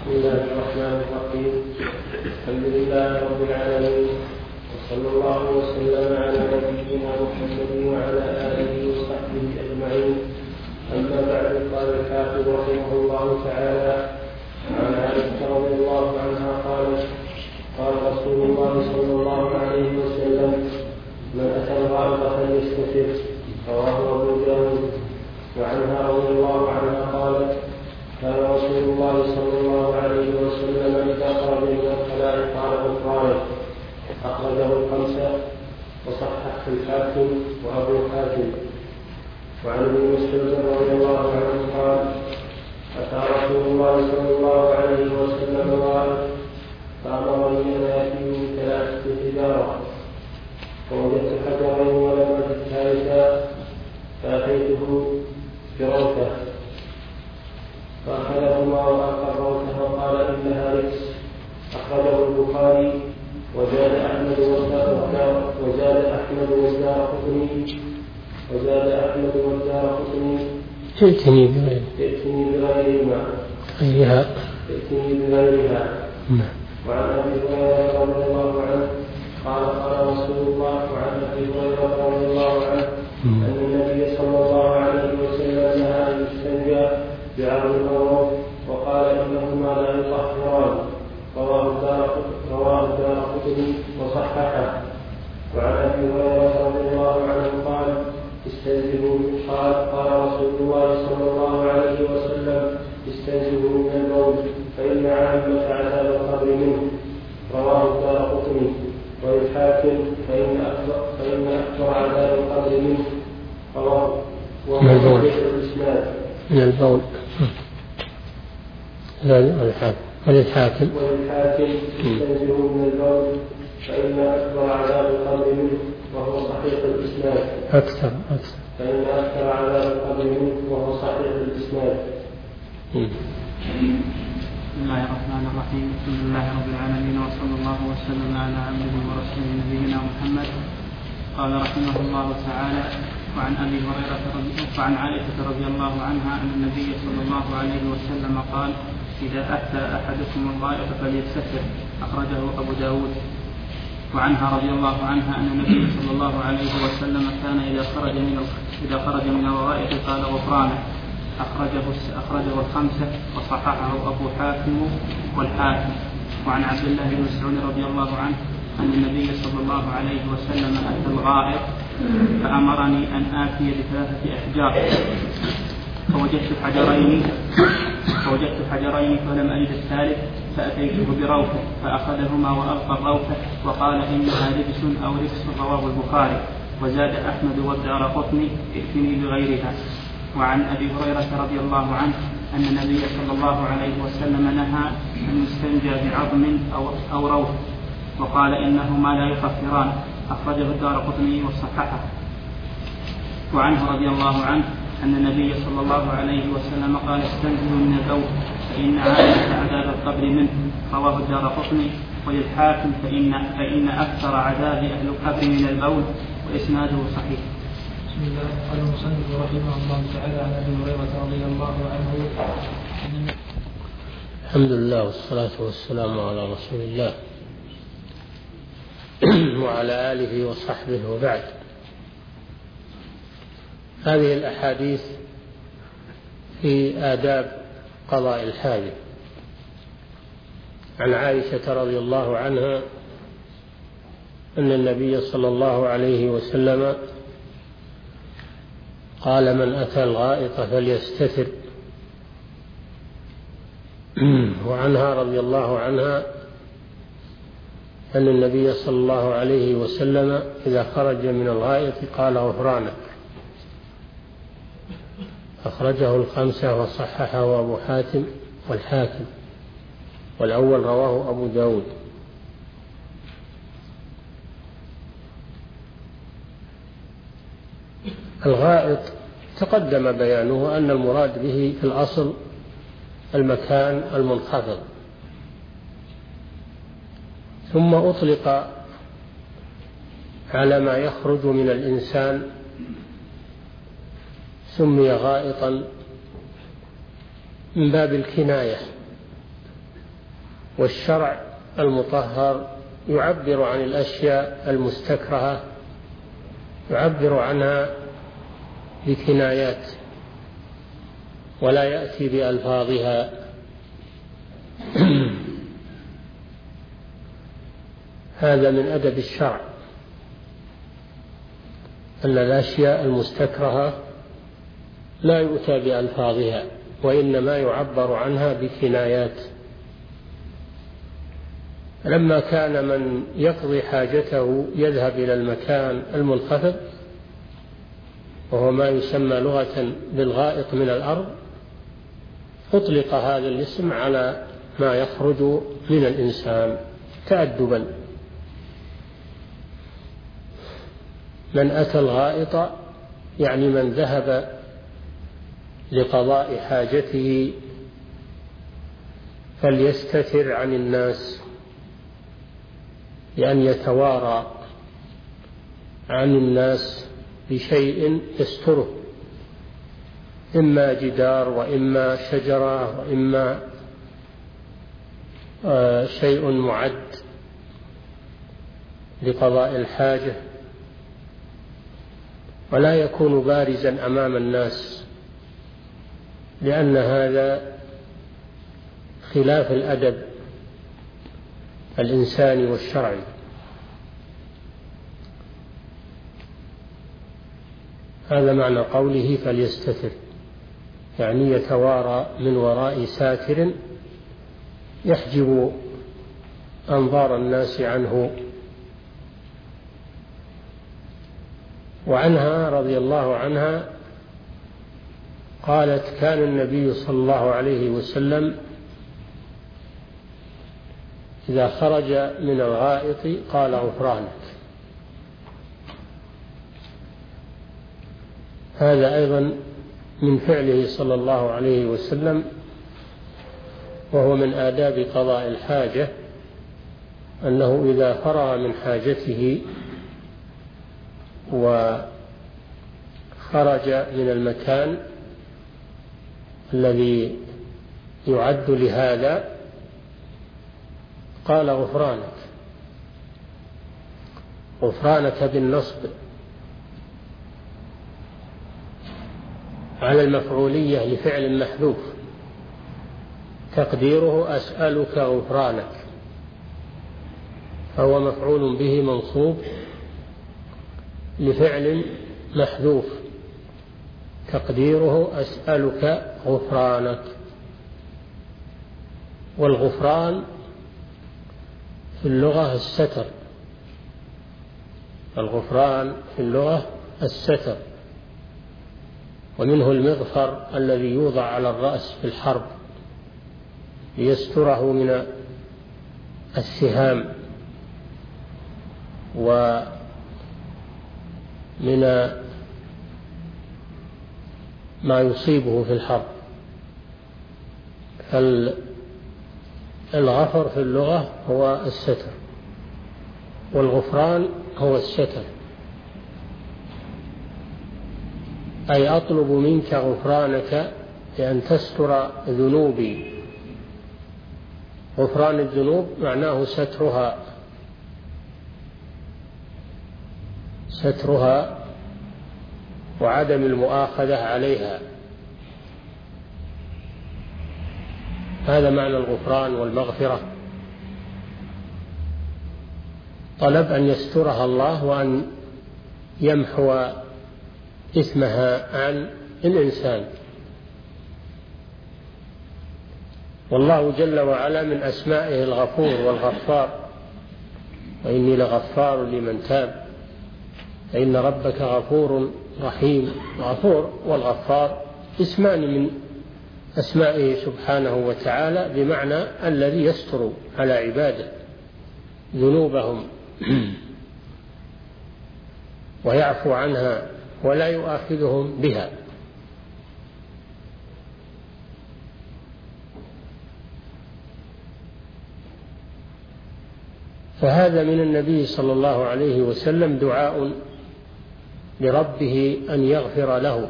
بسم الله الرحمن الرحيم. الحمد لله رب العالمين، وصلى الله وسلم على نبينا محمد وعلى آله وصحبه أجمعين. أما بعد، قال الحافظ رحمه الله تعالى: عن عائشة رضي الله عنها قالت: قال رسول الله صلى الله عليه وسلم: من أتى الغائط فليستتر. رواه أبو داود. وعنها رضي الله عنها قالت: كان رسول الله صلى الله عليه وسلم إذا خرج من الخلاء قال غفرانك. أخرجه الخمسة وصححه الحاكم وأبو حاتم. وعن ابن مسعود رضي الله عنه قال: أتى رسول الله صلى الله عليه وسلم الغائط فأمرني أن آتيه بثلاثة حجارة، فوجدت حجرين ولم أجد ثالثا فأتيته بروثة فأخذهما وألقى الروثة وقال: إنها رجس. أخرجه البخاري. وزاد أحمد والدار قطني ائتني بغيرها. وعن أبي هريرة رضي الله عنه قال: قال رسول الله عن أبي هريرة رضي الله عنه أن النبي صلى الله عليه وسلم نهى أن يستنجى بعرض الأرض وقال: إنهما لا يطهران. رواه الدارقطني وصححه. وعن أبي هريرة رضي الله عنه قال: استنزهوا. قال رسول الله صلى الله عليه وسلم: استنزهوا من البول فإن عامة عذاب القبر منه. رواه الدارقطني. والحاكم: فإن أكثر عذاب القبر منه. رواه من البول. وللحاكم: استنزهوا من البول فإن أكثر عذاب القبر منه وهو صحيح الإسناد. فإن أكثر عذاب القبر منه وهو صحيح الإسناد. بسم الله الرحمن الرحيم. الحمد لله رب العالمين، وصلى الله وسلم على عبده ورسوله نبينا محمد. قال رحمه الله تعالى: وعن أبي هريرة وعن عائشة رضي الله عنها أن النبي صلى الله عليه وسلم قال: إذا أتى أحدكم الغائط فليستتر. أخرجه أبو داود. وعنها رضي الله عنها أن النبي صلى الله عليه وسلم كان إذا خرج من الغائط قال: غفرانك. أخرجه الخمسة وصححه أبو حاتم والحاكم. وعن عبد الله بن مسعود رضي الله عنه أن النبي صلى الله عليه وسلم أتى الغائط فأمرني أن آتي بثلاثة أحجار، فوجدت حجرين فلم أجد الثالث فأتيته بروثة فأخذهما وألقى الروثة وقال: إنها رجس أو رجس. رواه البخاري. وزاد أحمد والدارقطني: ائتني بغيرها. وعن أبي هريرة رضي الله عنه أن النبي صلى الله عليه وسلم نهى أن يستنجى بعظم أو روث وقال: إنهما لا يكفران. أخرجه الدارقطني وصححه. وعنه رضي الله عنه أن النبي صلى الله عليه وسلم قال: استنزهوا من البول فإن عامة عذاب القبر منه. رواه الدارقطني. وللحاكم: فإن أكثر عذاب أهل القبر من البول. وإسناده صحيح. بسم الله. قال المصنف رحمه الله تعالى: عن أبي هريرة رضي الله عنه. الحمد لله والصلاة والسلام على رسول الله وعلى آله وصحبه. وبعد، هذه الأحاديث في آداب قضاء الحاجة. عن عائشة رضي الله عنها أن النبي صلى الله عليه وسلم قال: من أتى الغائط فليستتر. وعنها رضي الله عنها أن النبي صلى الله عليه وسلم إذا خرج من الغائط قال: غفرانك. أخرجه الخمسة وصححه أبو حاتم والحاكم. والأول رواه أبو داود. الغائط تقدم بيانه أن المراد به في الأصل المكان المنخفض، ثم أطلق على ما يخرج من الإنسان سمي غائطا من باب الكناية والشرع المطهر يعبر عن الأشياء المستكرهة، يعبر عنها بكنايات ولا يأتي بألفاظها. هذا من أدب الشرع، أن الأشياء المستكرهة لا يؤتى بألفاظها وإنما يعبر عنها بكنايات. لما كان من يقضي حاجته يذهب إلى المكان المنخفض وهو ما يسمى لغة بالغائط من الأرض، أطلق هذا الاسم على ما يخرج من الإنسان تأدبا. من أتى الغائط يعني من ذهب لقضاء حاجته فليستتر عن الناس، بأن يتوارى عن الناس بشيء يستره، إما جدار وإما شجرة وإما شيء معد لقضاء الحاجة، ولا يكون بارزا أمام الناس، لأن هذا خلاف الأدب الإنساني والشرعي. هذا معنى قوله فليستتر، يعني يتوارى من وراء ساتر يحجب أنظار الناس عنه. وعنها رضي الله عنها قالت: كان النبي صلى الله عليه وسلم إذا خرج من الغائط قال: غفرانك. هذا أيضا من فعله صلى الله عليه وسلم، وهو من آداب قضاء الحاجة، أنه إذا فرغ من حاجته وخرج من المكان الذي يعد لهذا قال: غفرانك. غفرانك بالنصب على المفعولية لفعل محذوف، تقديره أسألك غفرانك، فهو مفعول به منصوب لفعل محذوف، تقديره أسألك غفرانك. والغفران في اللغة الستر، الغفران في اللغة الستر، ومنه المغفر الذي يوضع على الرأس في الحرب ليستره من السهام ومن ما يصيبه في الحرب. فالغفر في اللغة هو الستر، والغفران هو الستر، أي أطلب منك غفرانك لأن تستر ذنوبي. غفران الذنوب معناه سترها وعدم المؤاخذة عليها. هذا معنى الغفران والمغفرة، طلب أن يسترها الله وأن يمحو إثمها عن الإنسان. والله جل وعلا من أسمائه الغفور والغفار، وإني لغفار لمن تاب، فإن ربك غفور رحيم. الغفور والغفار اسمان من أسمائه سبحانه وتعالى، بمعنى الذي يستر على عباده ذنوبهم ويعفو عنها ولا يؤاخذهم بها. فهذا من النبي صلى الله عليه وسلم دعاء لربه أن يغفر له.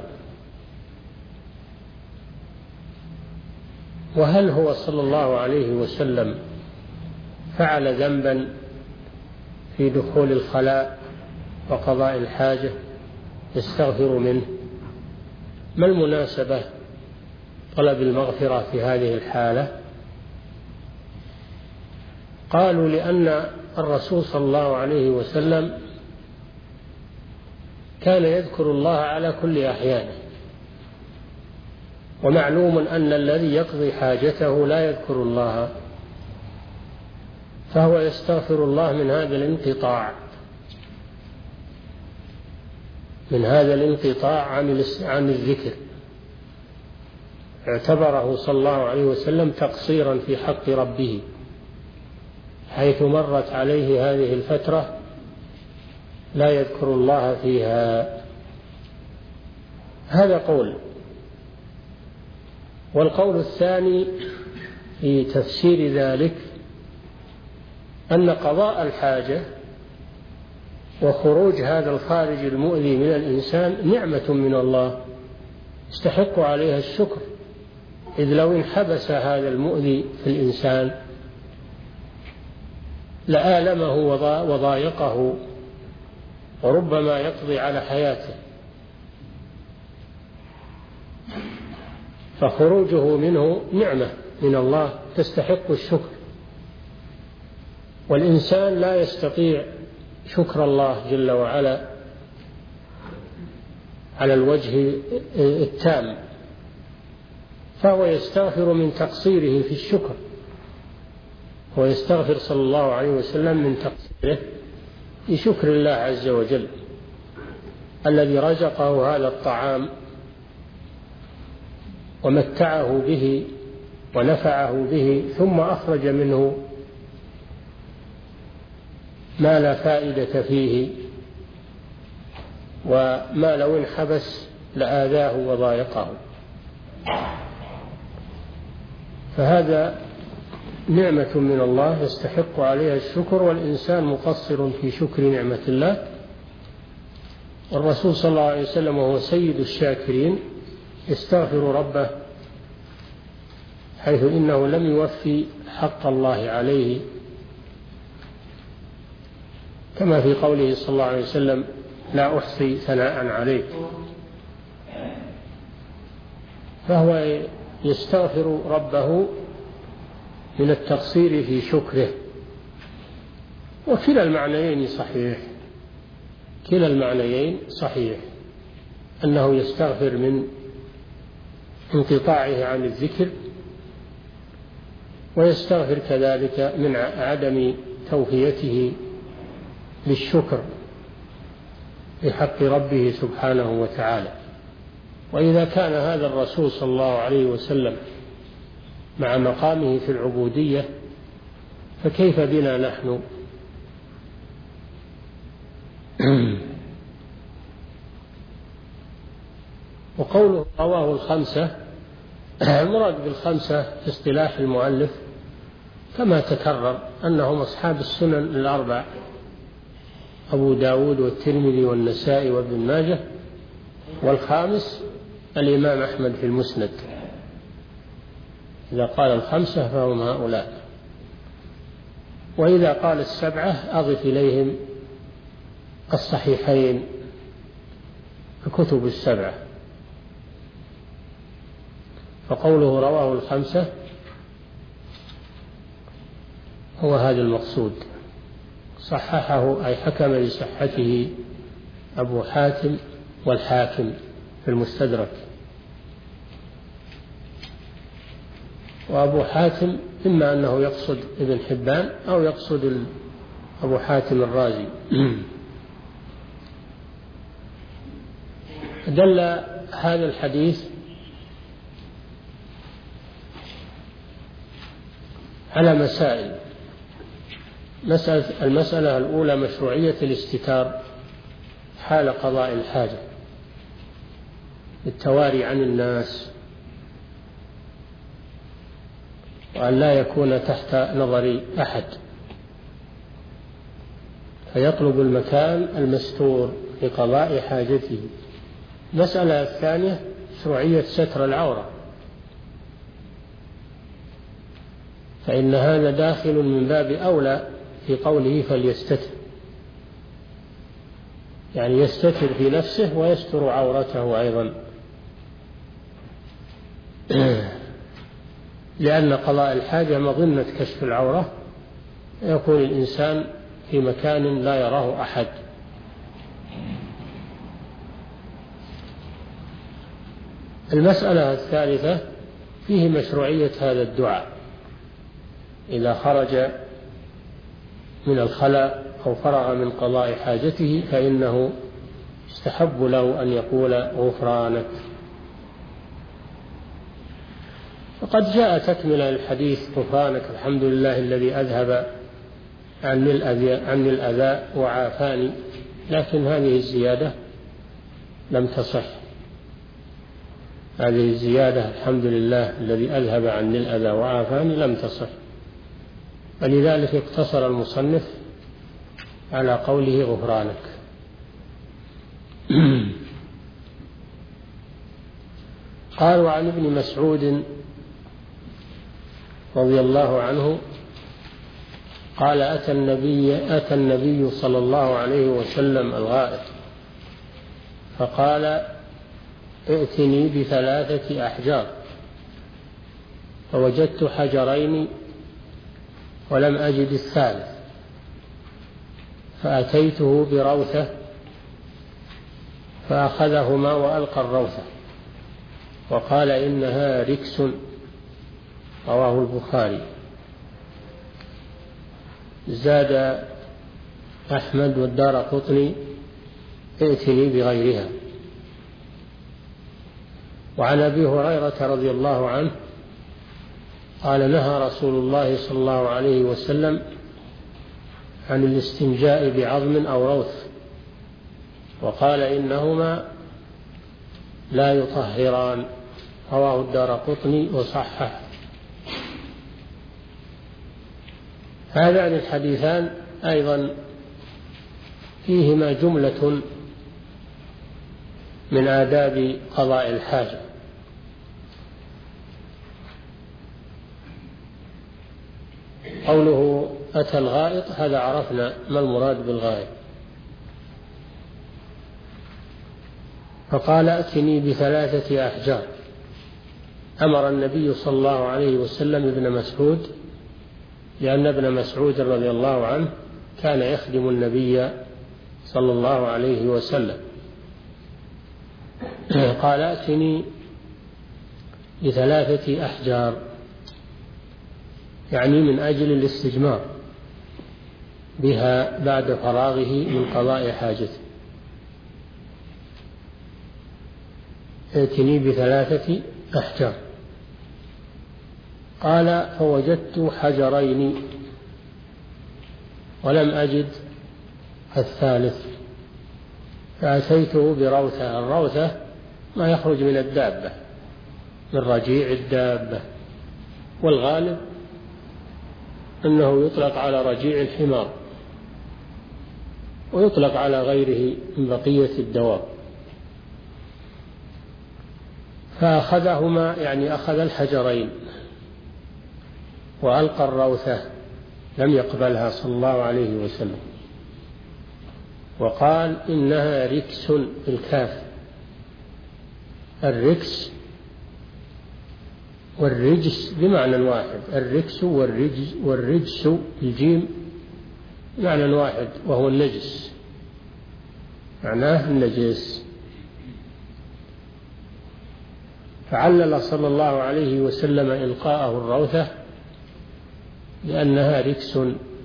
وهل هو صلى الله عليه وسلم فعل ذنبا في دخول الخلاء وقضاء الحاجة يستغفر منه، ما المناسبة طلب المغفرة في هذه الحالة؟ قالوا لأن الرسول صلى الله عليه وسلم كان يذكر الله على كل أحيانه، ومعلوم أن الذي يقضي حاجته لا يذكر الله، فهو يستغفر الله من هذا الانقطاع عن الذكر. اعتبره صلى الله عليه وسلم تقصيرا في حق ربه، حيث مرت عليه هذه الفترة لا يذكر الله فيها. هذا قول. والقول الثاني في تفسير ذلك أن قضاء الحاجة وخروج هذا الخارج المؤذي من الإنسان نعمة من الله يستحق عليها الشكر، إذ لو انحبس هذا المؤذي في الإنسان لآلمه وضايقه وربما يقضي على حياته، فخروجه منه نعمة من الله تستحق الشكر. والإنسان لا يستطيع شكر الله جل وعلا على الوجه التام، فهو يستغفر من تقصيره في الشكر، ويستغفر صلى الله عليه وسلم من تقصيره في شكر الله عز وجل الذي رزقه هذا الطعام ومتعه به ونفعه به، ثم أخرج منه ما لا فائدة فيه، وما لو انحبس لآذاه وضايقه. فهذا نعمة من الله يستحق عليها الشكر، والإنسان مقصر في شكر نعمة الله. والرسول صلى الله عليه وسلم وهو سيد الشاكرين يستغفر ربه، حيث إنه لم يوفي حق الله عليه، كما في قوله صلى الله عليه وسلم: لا أحصي ثناء عليك. فهو يستغفر ربه من التقصير في شكره. وكلا المعنيين صحيح، كلا المعنيين صحيح، أنه يستغفر من انقطاعه عن الذكر، ويستغفر كذلك من عدم توفيته للشكر بحق ربه سبحانه وتعالى. وإذا كان هذا الرسول صلى الله عليه وسلم مع مقامه في العبودية، فكيف بنا نحن؟ وقوله رواه الخمسة، المراد بالخمسة في اصطلاح المؤلف كما تكرر أنهم أصحاب السنن الأربع: أبو داود والترمذي والنسائي وابن ماجه، والخامس الإمام أحمد في المسند. إذا قال الخمسة فهم هؤلاء، وإذا قال السبعة أضف إليهم الصحيحين، الكتب السبعة. فقوله رواه الخمسة هو هذا المقصود. صححه أي حكم بصحته أبو حاتم والحاكم في المستدرك. وأبو حاتم إما أنه يقصد ابن حبان أو يقصد أبو حاتم الرازي. دل هذا الحديث على مسائل. المسألة الأولى مشروعية الاستتار حال قضاء الحاجة بالتواري عن الناس، وأن لا يكون تحت نظر أحد، فيطلب المكان المستور لقضاء حاجته. المسألة الثانية مشروعية ستر العورة، فإن هذا داخل من باب أولى في قوله فليستتر، يعني يستتر في نفسه ويستر عورته أيضا، لأن قضاء الحاجة مظنة كشف العورة، يكون الإنسان في مكان لا يراه أحد. المسألة الثالثة فيه مشروعية هذا الدعاء إذا خرج من الخلاء أو فرغ من قضاء حاجته، فإنه يستحب له أن يقول غفرانك. وقد جاء تكملة الحديث غفرانك الحمد لله الذي أذهب عني الأذى وعافاني، لكن هذه الزيادة لم تصح. هذه الزيادة الحمد لله الذي أذهب عني الأذى وعافاني لم تصح، ولذلك اقتصر المصنف على قوله غفرانك. قال وعن ابن مسعود رضي الله عنه قال أتى النبي صلى الله عليه وسلم الغائط فقال ائتني بثلاثة أحجار، فوجدت حجرين ولم أجد الثالث، فأتيته بروثة فأخذهما وألقى الروثة وقال إنها ركس، رواه البخاري. زاد أحمد والدارقطني ائتني بغيرها. وعن أبي هريرة رضي الله عنه قال نهى رسول الله صلى الله عليه وسلم عن الاستنجاء بعظم أو روث، وقال إنهما لا يطهران، رواه الدارقطني وصححه. هذان الحديثان أيضا فيهما جملة من آداب قضاء الحاجة. قوله أتى الغائط، هذا عرفنا ما المراد بالغائط. فقال ائتني بثلاثة أحجار. أمر النبي صلى الله عليه وسلم ابن مسعود، لأن ابن مسعود رضي الله عنه كان يخدم النبي صلى الله عليه وسلم. قال ائتني بثلاثة أحجار، يعني من أجل الاستجمار بها بعد فراغه من قضاء حاجته. ائتني بثلاثة أحجار. قال فوجدت حجرين ولم أجد الثالث، فأتيته بروثة. الروثة ما يخرج من الدابة، من رجيع الدابة، والغالب أنه يطلق على رجيع الحمار ويطلق على غيره من بقية الدواب. فأخذهما، يعني أخذ الحجرين وألقى الروثة، لم يقبلها صلى الله عليه وسلم، وقال إنها ركس بالكاف. الركس والرجس بمعنى واحد، الركس والرجس الجيم بمعنى واحد، وهو النجس، معناه النجس. فعلل صلى الله عليه وسلم إلقاءه الروثة لأنها ركس،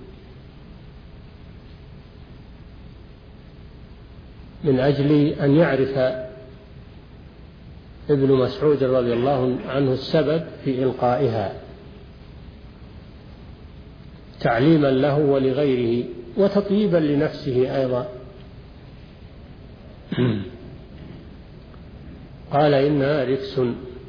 من أجل أن يعرف ابن مسعود رضي الله عنه السبب في إلقائها، تعليما له ولغيره وتطييبا لنفسه أيضا. قال إنها ركس.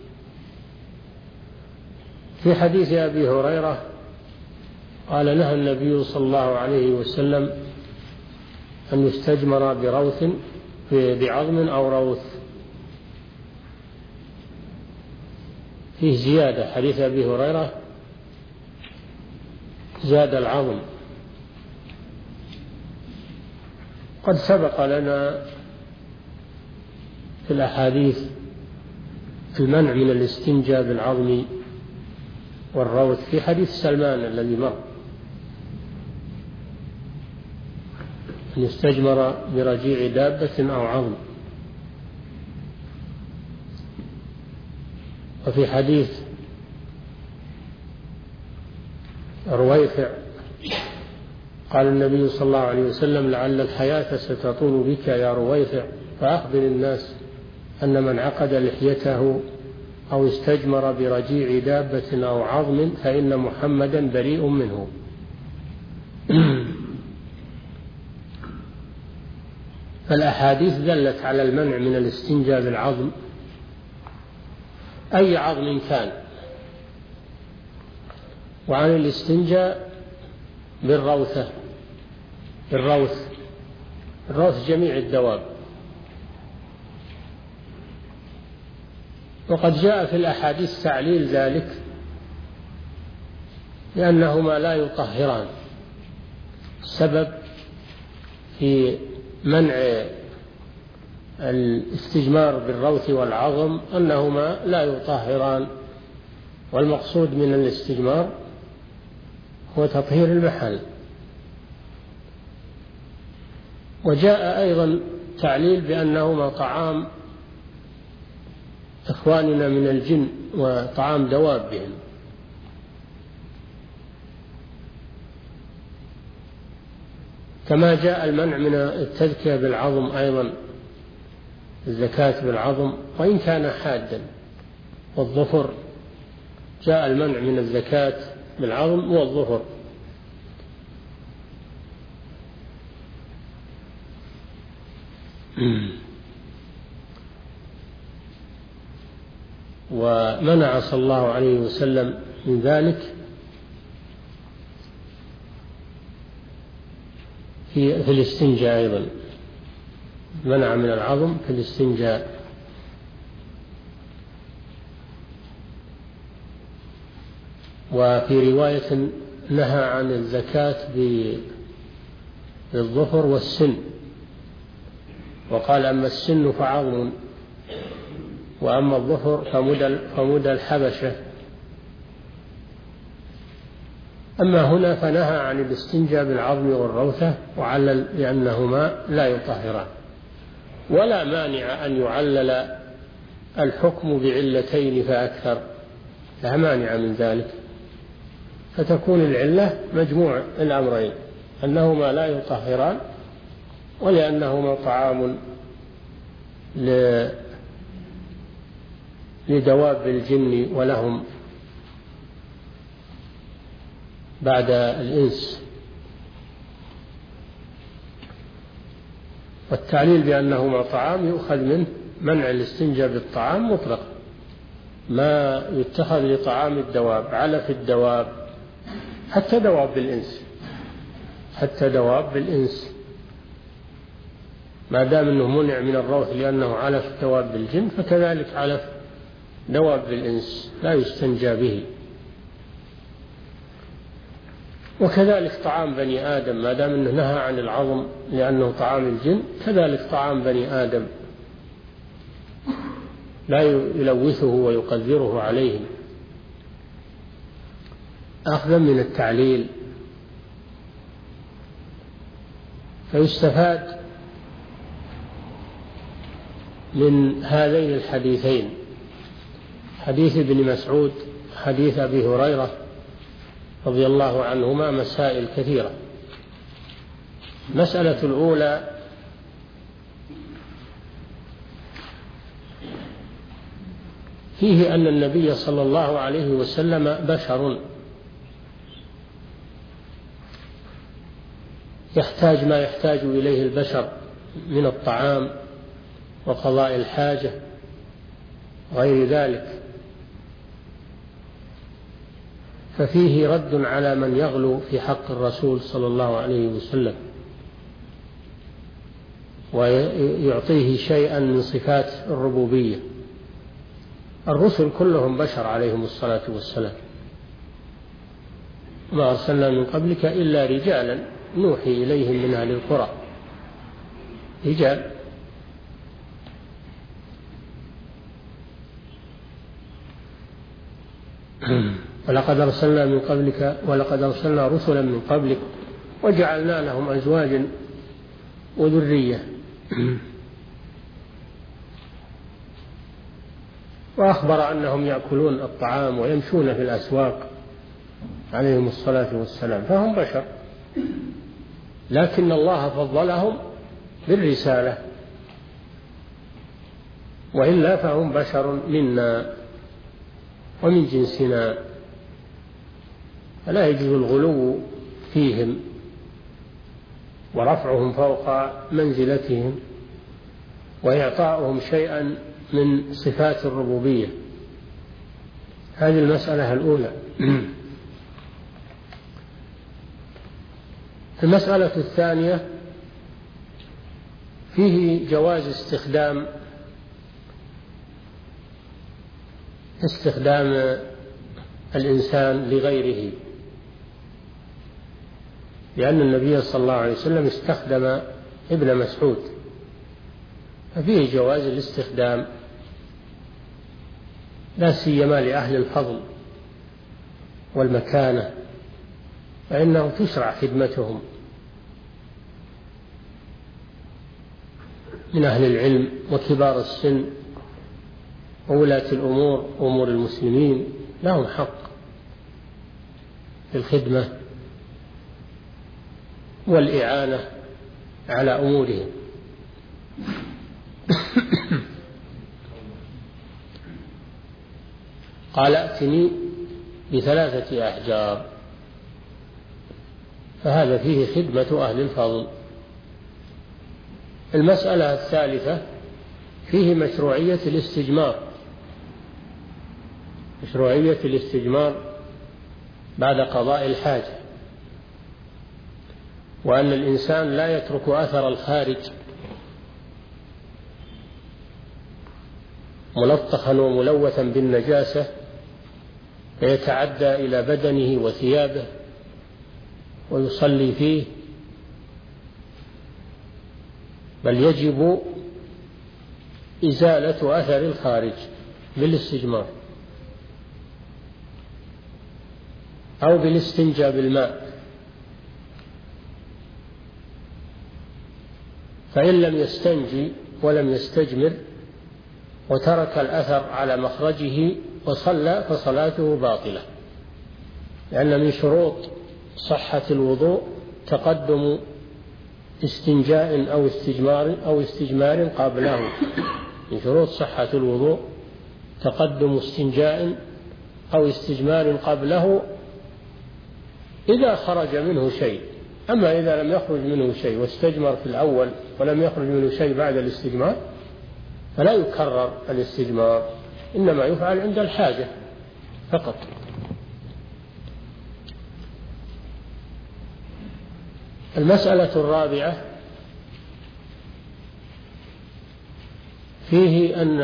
في حديث أبي هريرة قال نهى النبي صلى الله عليه وسلم أن يستجمر بروث بعظم أو روث. فيه زيادة، حديث أبي هريرة زاد العظم. قد سبق لنا في الأحاديث المنع من الاستنجاء بالعظم والروث في حديث سلمان الذي مر، أن يستجمر برجيع دابة أو عظم. وفي حديث رويفع قال النبي صلى الله عليه وسلم: لعل الحياة ستطول بك يا رويفع، فأخبر الناس أن من عقد لحيته أو استجمر برجيع دابة أو عظم فإن محمدا بريء منه. فالأحاديث دلت على المنع من الاستنجاء بالعظم، أي عظم كان، وعن الاستنجاء بالروث جميع الدواب. وقد جاء في الأحاديث تعليل ذلك لأنهما لا يطهران. السبب في منع الاستجمار بالروث والعظم أنهما لا يطهران، والمقصود من الاستجمار هو تطهير المحل. وجاء أيضا تعليل بأنهما طعام إخواننا من الجن وطعام دوابهم. كما جاء المنع من التذكية بالعظم أيضا، الزكاة بالعظم وإن كان حادا، والظفر جاء المنع من الزكاة بالعظم والظفر. ومنع صلى الله عليه وسلم من ذلك في الاستنجاء أيضا، منع من العظم في الاستنجاء. وفي رواية نهى عن الزكاة بالظفر والسن، وقال: أما السن فعظم، وأما الظفر فمدى الحبشة. أما هنا فنهى عن الاستنجاء بالعظم والروثة، وعلل لأنهما لا يطهران. ولا مانع أن يعلل الحكم بعلتين فأكثر، لا مانع من ذلك، فتكون العلة مجموع الأمرين، أنهما لا يطهران ولأنهما طعام لدواب الجن ولهم بعد الإنس. والتعليل بأنهما طعام يؤخذ منه منع الاستنجاء بالطعام مطلق، ما يتخذ لطعام الدواب، علف الدواب، حتى دواب بالإنس ما دام أنه منع من الروث لأنه علف دواب الجن، فكذلك علف دواب الإنس لا يستنجى به. وكذلك طعام بني آدم ما دام أنه نهى عن العظم لأنه طعام الجن، كذلك طعام بني آدم لا يلوثه ويقذره عليهم، أخذا من التعليل. فيستفاد من هذين الحديثين، حديث ابن مسعود، حديث أبي هريرة رضي الله عنهما، مسائل كثيرة. المسألة الأولى: فيه أن النبي صلى الله عليه وسلم بشر يحتاج ما يحتاج إليه البشر من الطعام وقضاء الحاجة غير ذلك، ففيه رد على من يغلو في حق الرسول صلى الله عليه وسلم ويعطيه شيئا من صفات الربوبية. الرسل كلهم بشر عليهم الصلاة والسلام، ما أرسلنا من قبلك إلا رجالا نوحي إليهم من أهل القرى، رجال. ولقد أرسلنا من قبلك ولقد أرسلنا رسلا من قبلك وجعلنا لهم أزواجا وذرية. وأخبر أنهم يأكلون الطعام ويمشون في الأسواق عليهم الصلاة والسلام، فهم بشر، لكن الله فضلهم بالرسالة، وإلا فهم بشر منا ومن جنسنا، فلا يجوز الغلو فيهم ورفعهم فوق منزلتهم وإعطاؤهم شيئا من صفات الربوبية. هذه المسألة الأولى. المسألة الثانية فيه جواز استخدام الإنسان لغيره، لأن النبي صلى الله عليه وسلم استخدم ابن مسعود، ففيه جواز الاستخدام لا سيما لأهل الفضل والمكانة، فإنه تشرع خدمتهم من أهل العلم وكبار السن وولاة الأمور وأمور المسلمين، لهم حق في الخدمة والإعانة على أمورهم. قال ائتني ب3 أحجار، فهذا فيه خدمة أهل الفضل. المسألة الثالثة فيه مشروعية الاستجمار بعد قضاء الحاجة، وأن الإنسان لا يترك أثر الخارج ملطخا وملوثا بالنجاسة فيتعدى إلى بدنه وثيابه ويصلي فيه، بل يجب إزالة أثر الخارج بالاستجمار أو بالاستنجاء بالماء. فإن لم يستنجي ولم يستجمر وترك الأثر على مخرجه وصلى فصلاته باطلة، لأن من شروط صحة الوضوء تقدم استنجاء أو استجمار قبله. من شروط صحة الوضوء تقدم استنجاء أو استجمار قبله إذا خرج منه شيء. أما إذا لم يخرج منه شيء واستجمر في الأول ولم يخرج منه شيء بعد الاستجمار فلا يكرر الاستجمار، إنما يفعل عند الحاجة فقط. المسألة الرابعة فيه أن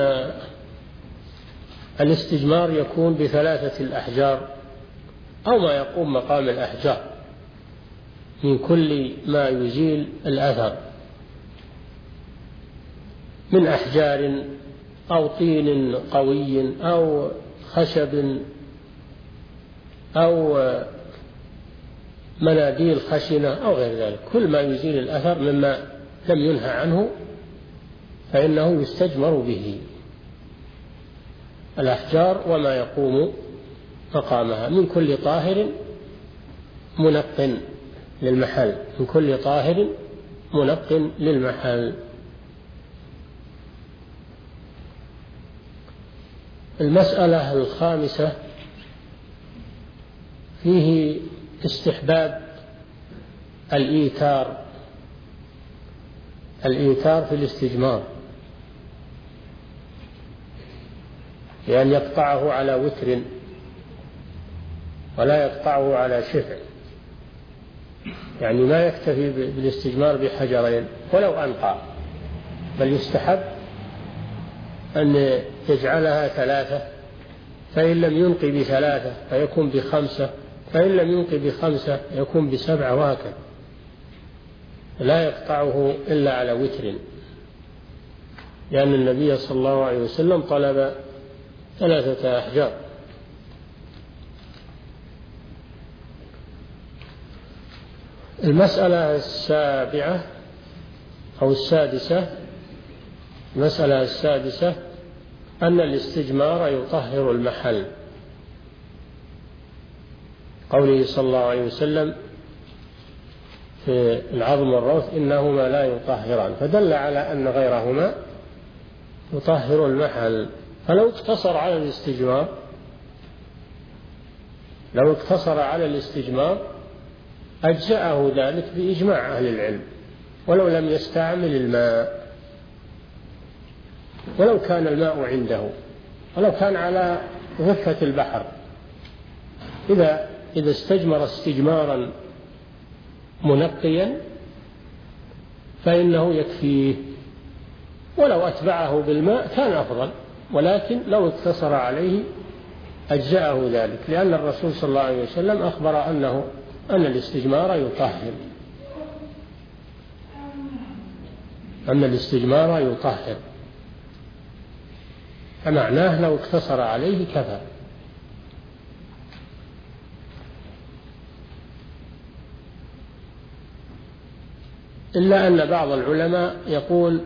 الاستجمار يكون ب3 الأحجار أو ما يقوم مقام الأحجار من كل ما يزيل الأثر من أحجار أو طين قوي أو خشب أو مناديل خشنة أو غير ذلك. كل ما يزيل الأثر مما لم ينهى عنه فإنه يستجمر به، الأحجار وما يقوم مقامها، من كل طاهر منق للمحل، من كل طاهر منق للمحل. المسألة الخامسة فيه استحباب الإيتار في الاستجمار، لأن يقطعه على وتر ولا يقطعه على شفع، يعني ما يكتفي بالاستجمار بحجرين ولو أنقى، بل يستحب أن يجعلها 3، فإن لم ينقي ب3 فيكون ب5 فإن لم ينق ب5 يكون ب7 وهكذا، لا يقطعه إلا على وتر، لأن النبي صلى الله عليه وسلم طلب 3 أحجار. المسألة السابعة أو السادسة، المسألة السادسة أن الاستجمار يطهر المحل، قوله صلى الله عليه وسلم في العظم والروث إنهما لا يطهران، فدل على أن غيرهما يطهر المحل. فلو اقتصر على الاستجمار أجزأه ذلك بإجماع أهل العلم، ولو لم يستعمل الماء، ولو كان الماء عنده، ولو كان على ضفة البحر، إذا استجمر استجمارا منقيا فإنه يكفيه، ولو أتبعه بالماء كان أفضل، ولكن لو اقتصر عليه أجزأه ذلك، لأن الرسول صلى الله عليه وسلم أخبر أن الاستجمار يطهر، فمعناه لو اقتصر عليه كفى. إلا أن بعض العلماء يقول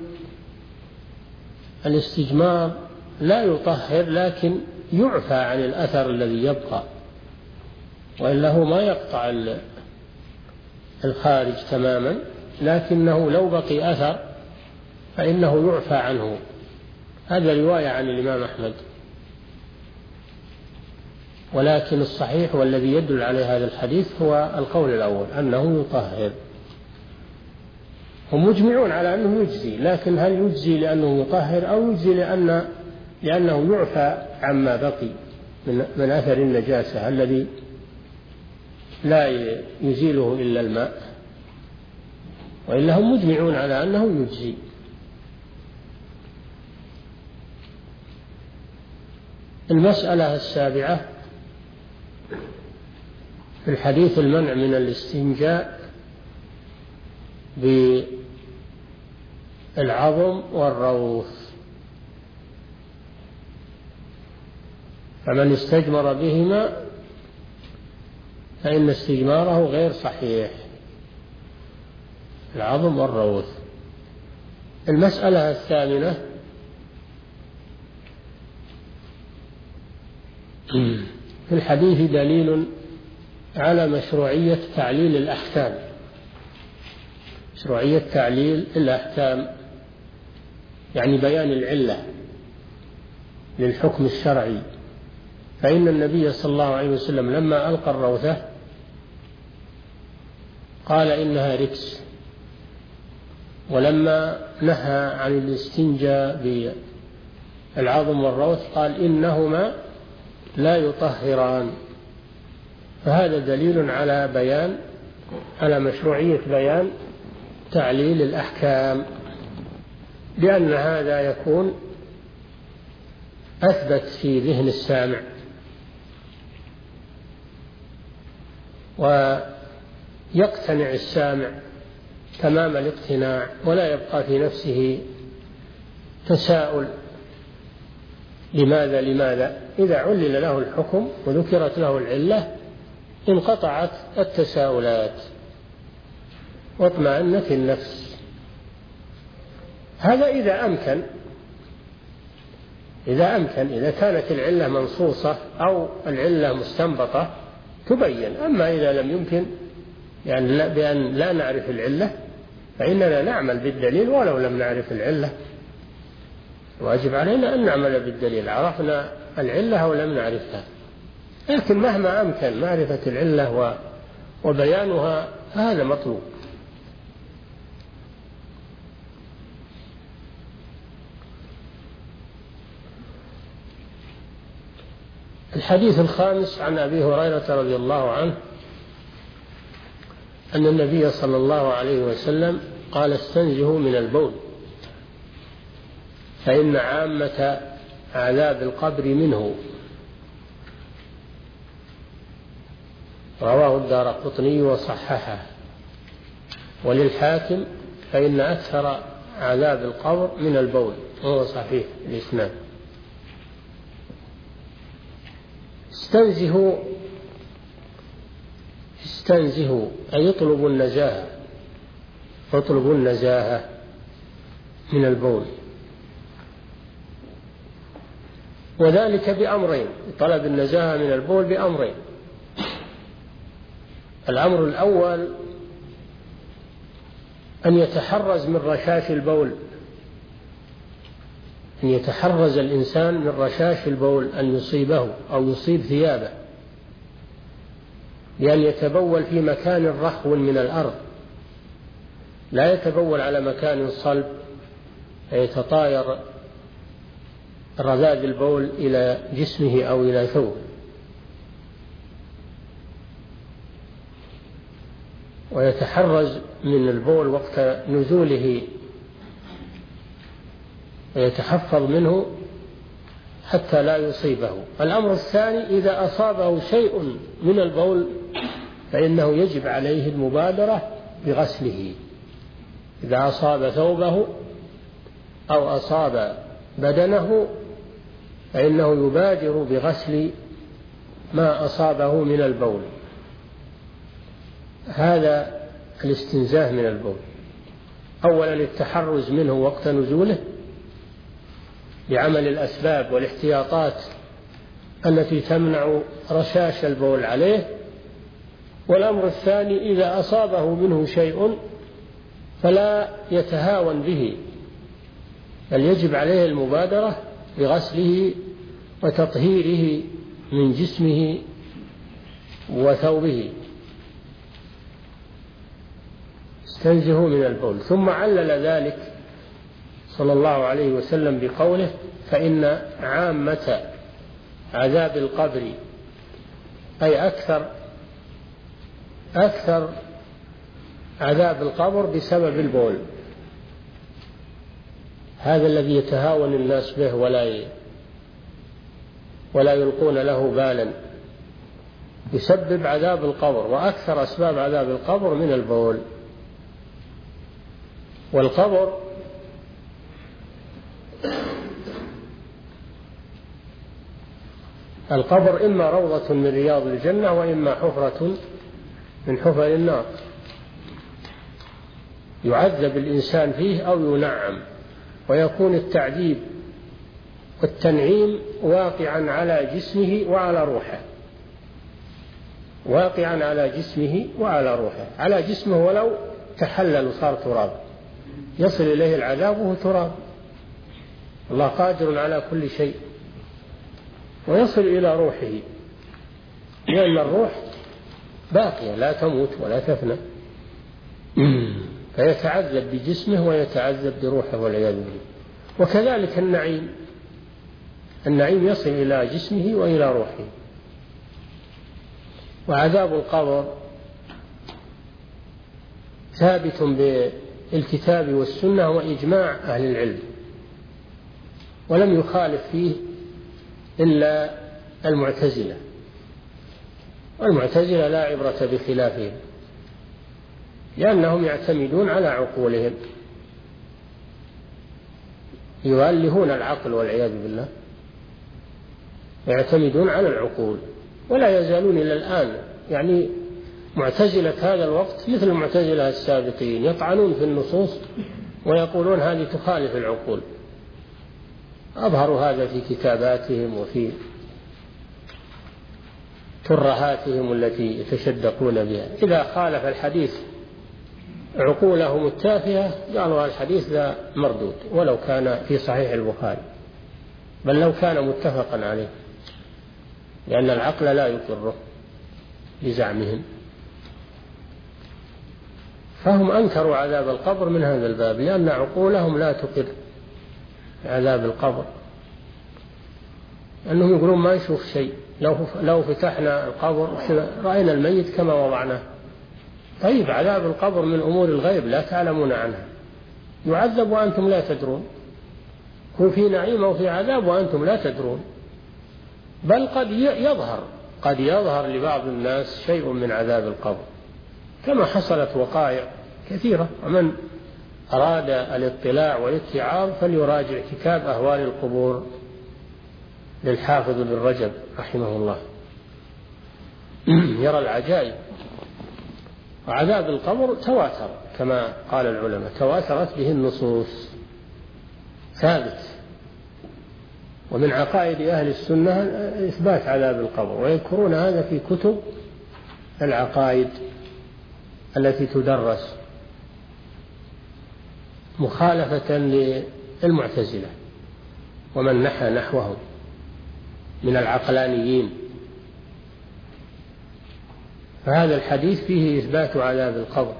الاستجمار لا يطهر، لكن يعفى عن الأثر الذي يبقى، وإلا هو ما يقطع الخارج تماما، لكنه لو بقي أثر فإنه يعفى عنه. هذا رواية عن الإمام أحمد، ولكن الصحيح والذي يدل عليه هذا الحديث هو القول الأول أنه يطهر. هم مجمعون على أنه يجزي، لكن هل يجزي لأنه يطهر أو يجزي لأنه يعفى عما بقي من أثر النجاسة الذي لا يزيله إلا الماء، وإلا هم مجمعون على أنه يجزي. المسألة السابعة في الحديث المنع من الاستنجاء بالعظم والروث، فمن استجمر بهما فإن استجماره غير صحيح، العظم والروث. المسألة الثامنة في الحديث دليل على مشروعية تعليل الأحكام، مشروعية تعليل الأحكام يعني بيان العلة للحكم الشرعي، فإن النبي صلى الله عليه وسلم لما ألقى الروثة قال إنها ركس، ولما نهى عن الاستنجاء بالعظم والروث قال إنهما لا يطهران. فهذا دليل على مشروعية بيان تعليل الأحكام، لأن هذا يكون أثبت في ذهن السامع، ويقتنع السامع تمام الاقتناع، ولا يبقى في نفسه تساؤل لماذا. إذا علل له الحكم وذكرت له العلة انقطعت التساؤلات واطمأنت النفس. هذا إذا أمكن، إذا كانت العلة منصوصة أو العلة مستنبطة تبين. أما إذا لم يمكن، يعني بأن لا نعرف العلة، فإننا نعمل بالدليل ولو لم نعرف العلة، واجب علينا أن نعمل بالدليل عرفنا العلة أو لم نعرفها. لكن مهما أمكن معرفة العلة وبيانها هذا مطلوب. الحديث الخامس عن أبي هريرة رضي الله عنه أن النبي صلى الله عليه وسلم قال: استنزهوا من البول فإن عامة عذاب القبر منه. رواه الدارقطني وصححه. وللحاكم فإن أكثر عذاب القبر من البول، وهو صحيح الإسناد. استنزهوا أي يطلبوا النزاهة، اطلبوا النزاهة من البول، وذلك بأمرين، طلب النزاهة من البول بأمرين. الأمر الأول أن يتحرز من رشاش البول، أن يتحرز الإنسان من رشاش البول أن يصيبه أو يصيب ثيابه، بأن يتبول في مكان رخو من الأرض، لا يتبول على مكان صلب فيتطاير رذاذ البول إلى جسمه أو إلى ثوبه. ويتحرز من البول وقت نزوله ويتحفظ منه حتى لا يصيبه. الأمر الثاني إذا أصابه شيء من البول فإنه يجب عليه المبادرة بغسله. إذا أصاب ثوبه أو أصاب بدنه فإنه يبادر بغسل ما أصابه من البول. هذا الاستنزاه من البول. أولا التحرز منه وقت نزوله بعمل الأسباب والاحتياطات التي تمنع رشاش البول عليه. والأمر الثاني إذا أصابه منه شيء فلا يتهاون به، بل يجب عليه المبادرة بغسله وتطهيره من جسمه وثوبه. استنزهوا من البول. ثم علل ذلك صلى الله عليه وسلم بقوله: فإن عامة عذاب القبر، أي أكثر عذاب القبر بسبب البول. هذا الذي يتهاون الناس به ولا يلقون له بالا يسبب عذاب القبر، وأكثر أسباب عذاب القبر من البول. القبر إما روضة من رياض الجنة وإما حفرة من حفر النار، يعذب الإنسان فيه أو ينعم، ويكون التعذيب والتنعيم واقعا على جسمه وعلى روحه، واقعا على جسمه وعلى روحه. على جسمه ولو تحلل وصار تراب، يصل إليه العذاب وهو تراب. الله قادر على كل شيء. ويصل إلى روحه، لأن الروح باقية لا تموت ولا تفنى، فيتعذب بجسمه ويتعذب بروحه والعياذ بالله. وكذلك النعيم يصل إلى جسمه وإلى روحه. وعذاب القبر ثابت بالكتاب والسنة وإجماع أهل العلم، ولم يخالف فيه إلا المعتزلة، والمعتزلة لا عبرة بخلافهم، لأنهم يعتمدون على عقولهم، يؤلهون العقل والعياذ بالله، يعتمدون على العقول، ولا يزالون إلى الآن. يعني معتزلة هذا الوقت مثل المعتزلة السابقين، يطعنون في النصوص ويقولون هذه تخالف العقول. أظهروا هذا في كتاباتهم وفي ترهاتهم التي يتشدقون بها. إذا خالف الحديث عقولهم التافهة قالوا الحديث ذا مردود، ولو كان في صحيح البخاري، بل لو كان متفقا عليه، لأن العقل لا يقره بزعمهم. فهم أنكروا عذاب القبر من هذا الباب، لأن عقولهم لا تقر عذاب القبر، أنهم يقولون ما نشوف شيء، لو فتحنا القبر رأينا الميت كما وضعناه. طيب عذاب القبر من أمور الغيب لا تعلمون عنها، يعذب وأنتم لا تدرون، هو في نعيم وفي عذاب وأنتم لا تدرون، بل قد يظهر قد يظهر لبعض الناس شيء من عذاب القبر، كما حصلت وقائع كثيرة. ومن أراد الاطلاع والاتعاظ فليراجع كتاب أهوال القبور للحافظ بن رجب رحمه الله، يرى العجائب. وعذاب القبر تواتر كما قال العلماء، تواترت به النصوص، ثابت. ومن عقائد أهل السنة إثبات عذاب القبر، ويذكرون هذا في كتب العقائد التي تدرس، مخالفة للمعتزلة ومن نحى نحوهم من العقلانيين. فهذا الحديث فيه إثبات عذاب القبر.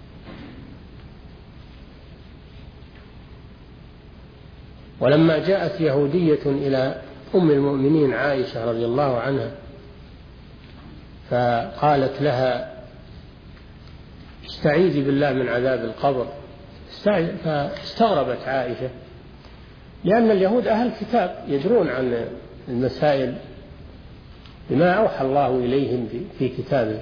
ولما جاءت يهودية إلى أم المؤمنين عائشة رضي الله عنها فقالت لها استعيذي بالله من عذاب القبر، فاستغربت عائشة، لأن اليهود أهل كتاب يدرون عن المسائل بما أوحى الله إليهم في كتابه.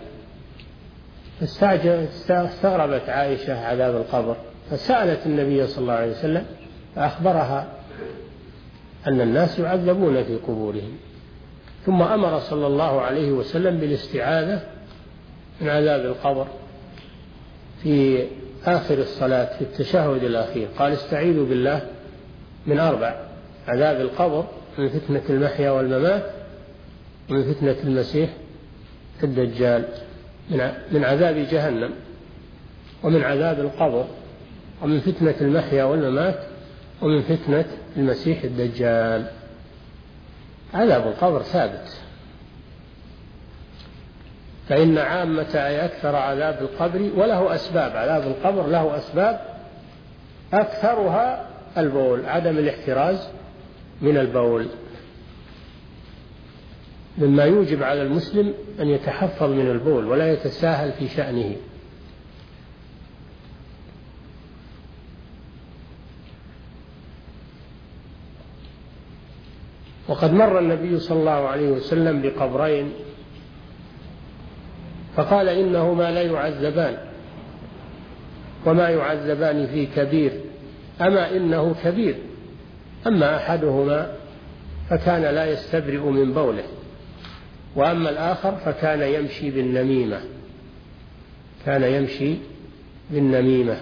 استغربت عائشة عذاب القبر، فسألت النبي صلى الله عليه وسلم فأخبرها أن الناس يعذبون في قبورهم، ثم أمر صلى الله عليه وسلم بالاستعاذة من عذاب القبر في آخر الصلاة في التشهد الأخير، قال استعيذوا بالله من 4: عذاب القبر، من فتنة المحيا والممات، ومن فتنة المسيح الدجال، من عذاب جهنم، ومن عذاب القبر، ومن فتنة المحيا والممات، ومن فتنة المسيح الدجال. عذاب القبر ثابت، فإن عامة أي أكثر عذاب القبر، وله أسباب. عذاب القبر له أسباب، أكثرها البول، عدم الاحتراز من البول، مما يوجب على المسلم أن يتحفظ من البول ولا يتساهل في شأنه. وقد مر النبي صلى الله عليه وسلم بقبرين فقال إنهما لا يعذبان وما يعذبان في كبير، أما إنه كبير، أما أحدهما فكان لا يستبرئ من بوله، وأما الآخر فكان يمشي بالنميمة، كان يمشي بالنميمة.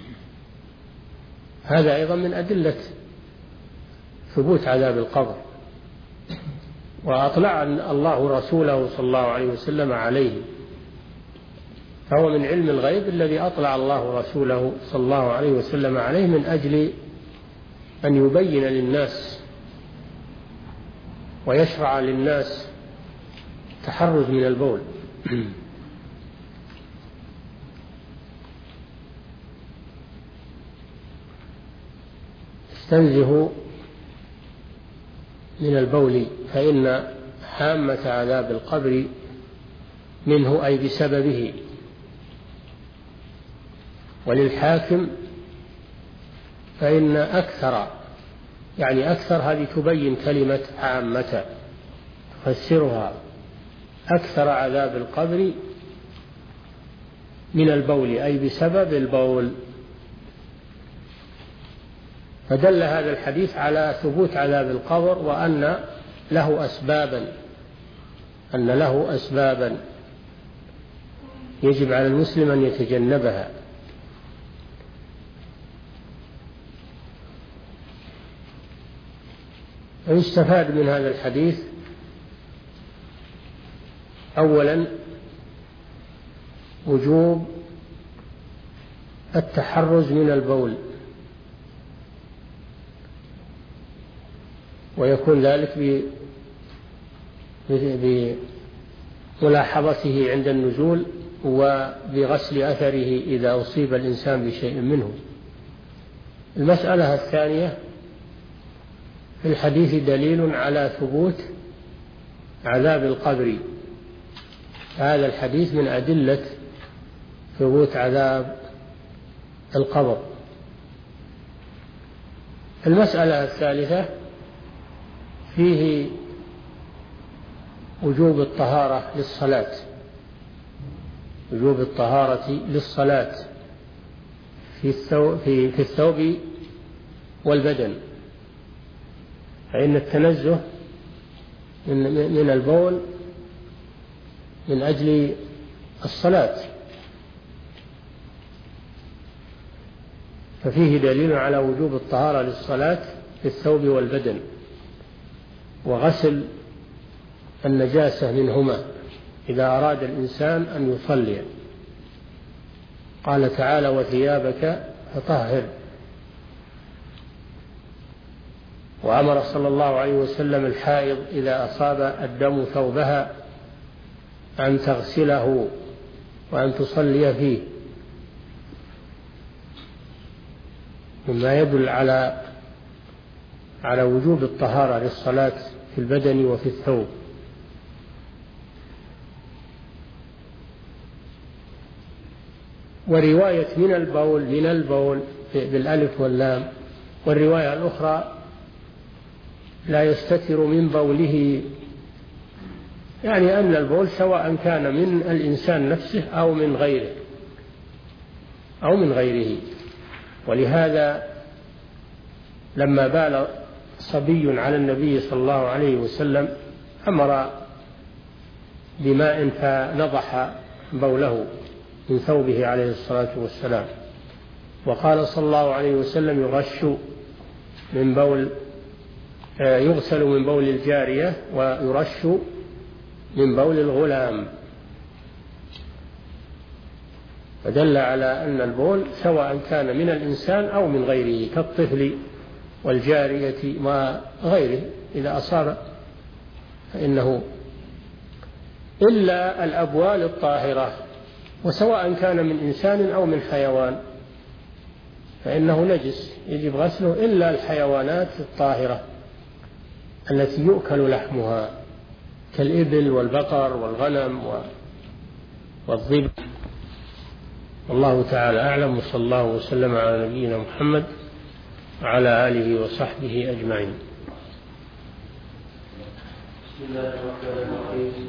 هذا أيضا من أدلة ثبوت عذاب القبر، وأطلع الله رسوله صلى الله عليه وسلم عليه، فهو من علم الغيب الذي أطلع الله رسوله صلى الله عليه وسلم عليه من أجل أن يبين للناس ويشرع للناس التحرز من البول. استنزهوا من البول فإن حامة عذاب القبر منه أي بسببه. وللحاكم فإن أكثر، يعني أكثر هذه تبين كلمة عامة، تفسرها أكثر عذاب القبر من البول أي بسبب البول. فدل هذا الحديث على ثبوت عذاب القبر، وأن له أسبابا يجب على المسلم أن يتجنبها. ويستفاد من هذا الحديث أولا وجوب التحرز من البول، ويكون ذلك بملاحظته عند النزول وبغسل أثره إذا أصيب الإنسان بشيء منه. المسألة الثانية: في الحديث دليل على ثبوت عذاب القبر، هذا الحديث من أدلة ثبوت عذاب القبر. المسألة الثالثة: فيه وجوب الطهارة للصلاة، وجوب الطهارة للصلاة في الثوب والبدن، فإن التنزه من البول من أجل الصلاة، ففيه دليل على وجوب الطهارة للصلاة في الثوب والبدن، وغسل النجاسة منهما إذا أراد الإنسان أن يصلي. قال تعالى: وثيابك فطهر. وأمر صلى الله عليه وسلم الحائض إذا أصاب الدم ثوبها أن تغسله وأن تصلي فيه، مما يدل على وجوب الطهارة للصلاة في البدن وفي الثوب. ورواية من البول بالألف واللام، والرواية الأخرى لا يستتر من بوله، يعني أن البول سواء كان من الإنسان نفسه أو من غيره. ولهذا لما بال صبي على النبي صلى الله عليه وسلم أمر بماء فنضح بوله من ثوبه عليه الصلاة والسلام، وقال صلى الله عليه وسلم: يغسل من بول الجارية ويرش من بول الغلام، فدل على أن البول سواء كان من الإنسان أو من غيره، كالطفل والجارية وغيره إذا أصاب فإنه، إلا الأبوال الطاهرة، وسواء كان من إنسان أو من حيوان فإنه نجس يجب غسله، إلا الحيوانات الطاهرة التي يؤكل لحمها كالإبل والبقر والغنم والظبي. والله تعالى أعلم، وصلى الله وسلم على نبينا محمد وعلى آله وصحبه أجمعين. بسم الله الرحمن الرحيم.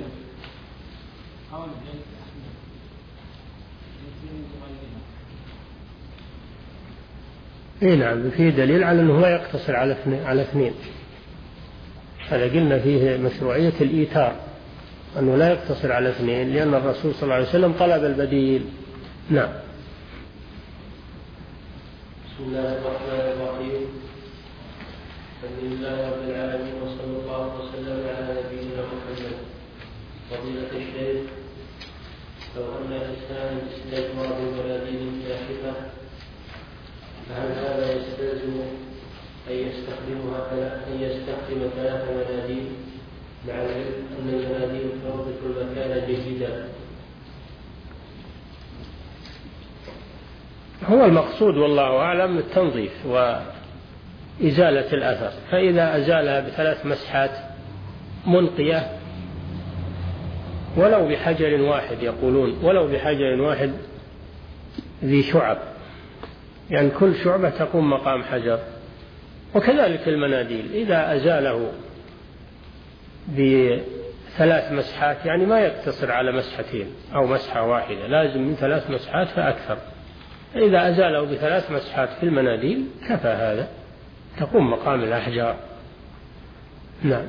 نعم، فيه دليل على أنه لا يقتصر على اثنين. هذا قلنا فيه مشروعية الإيثار، أنه لا يقتصر على اثنين، لأن الرسول صلى الله عليه وسلم طلب البديل. نعم. بسم الله الرحمن الرحيم. الحمد لله رب العالمين، وصلى الله وسلم على نبينا محمد. فضيلة الشيخ، لو أن الإنسان استجمر بمناديل كاشفة فهل هذا يستلزم أن يستخدم 3 مناديل، مع العلم أن المناديل تنظف المكان جيدا؟ هو المقصود والله أعلم التنظيف وإزالة الأثر، فإذا أزالها ب3 مسحات منقية ولو بحجر واحد، يقولون ولو بحجر واحد ذي شعب، يعني كل شعبة تقوم مقام حجر. وكذلك المناديل إذا أزاله ب3 مسحات، يعني ما يقتصر على مسحتين أو مسحة واحدة، لازم من 3 مسحات فأكثر. إذا أزاله ب3 مسحات في المناديل كفى هذا، تقوم مقام الأحجار. نعم.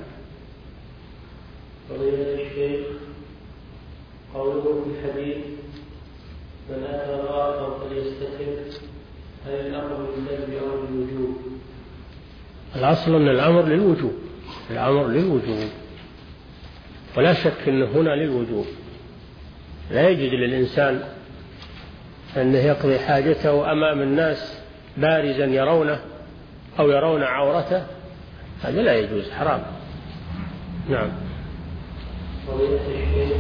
فضيلة الشيخ، قوله في الحديث: من أتى غائطا فليستتر، هل الأمر بالندب أو بالوجوب؟ الأصل أن الأمر للوجوب، ولا شك أنه هنا للوجوب. لا يجوز للإنسان أنه يقضي حاجته أمام الناس بارزا يرونه أو يرون عورته، هذا لا يجوز، حرام. نعم. فضيلة الشيخ،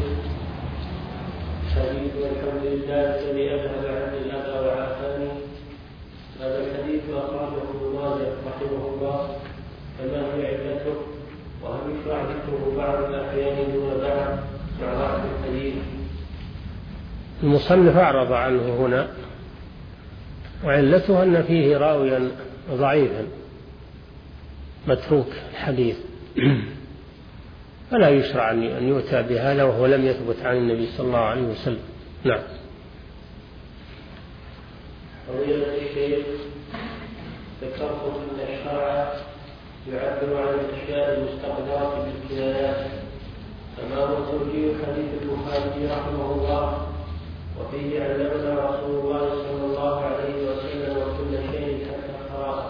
حديث الحمد لله الذي أذهب عني الأذى وعافاني، هذا الحديث أخرجه ابن ماجه رحمه الله، فما هي علته؟ وهل يشرع ذكره بعض الأحيان دون بعض مع ضعف الحديث؟ المصنف أعرض عنه هنا، وعلته أن فيه راويا ضعيفا متروك الحديث، فلا يشرع أن يؤتى بهذا وهو لم يثبت عن النبي صلى الله عليه وسلم. نعم. فضيلة الشيخ، ذكرتم أن الشرع يعبر عن الأشياء المستقدرة بالكنايات، فما هو توجيه حديث البخاري رحمه الله وفيه علمنا رسول الله صلى الله عليه وسلم وكل شيء حتى الخراء؟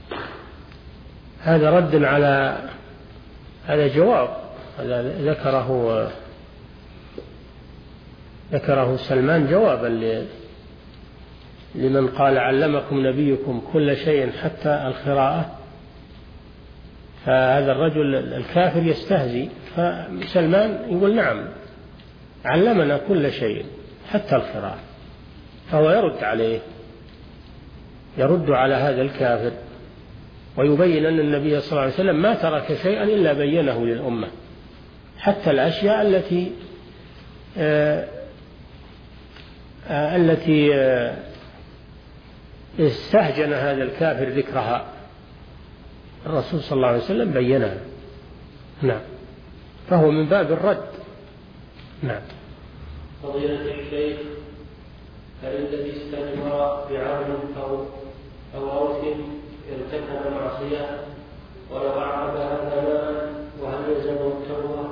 هذا رد على هذا جواب ذكره سلمان جوابا لمن قال علمكم نبيكم كل شيء حتى الخراءة. فهذا الرجل الكافر يستهزي، فسلمان يقول نعم علمنا كل شيء حتى الخراءة، فهو يرد على هذا الكافر ويبين أن النبي صلى الله عليه وسلم ما ترك شيئا إلا بينه للأمة، حتى الأشياء التي استهجن هذا الكافر ذكرها الرسول صلى الله عليه وسلم بينها. نعم، فهو من باب الرد. نعم. فضيلة الشيخ، هل الذي استجمر بعمل أو غوث ارتكب معصية ولو أعقب هذا ماء وهل يلزمه التوبة؟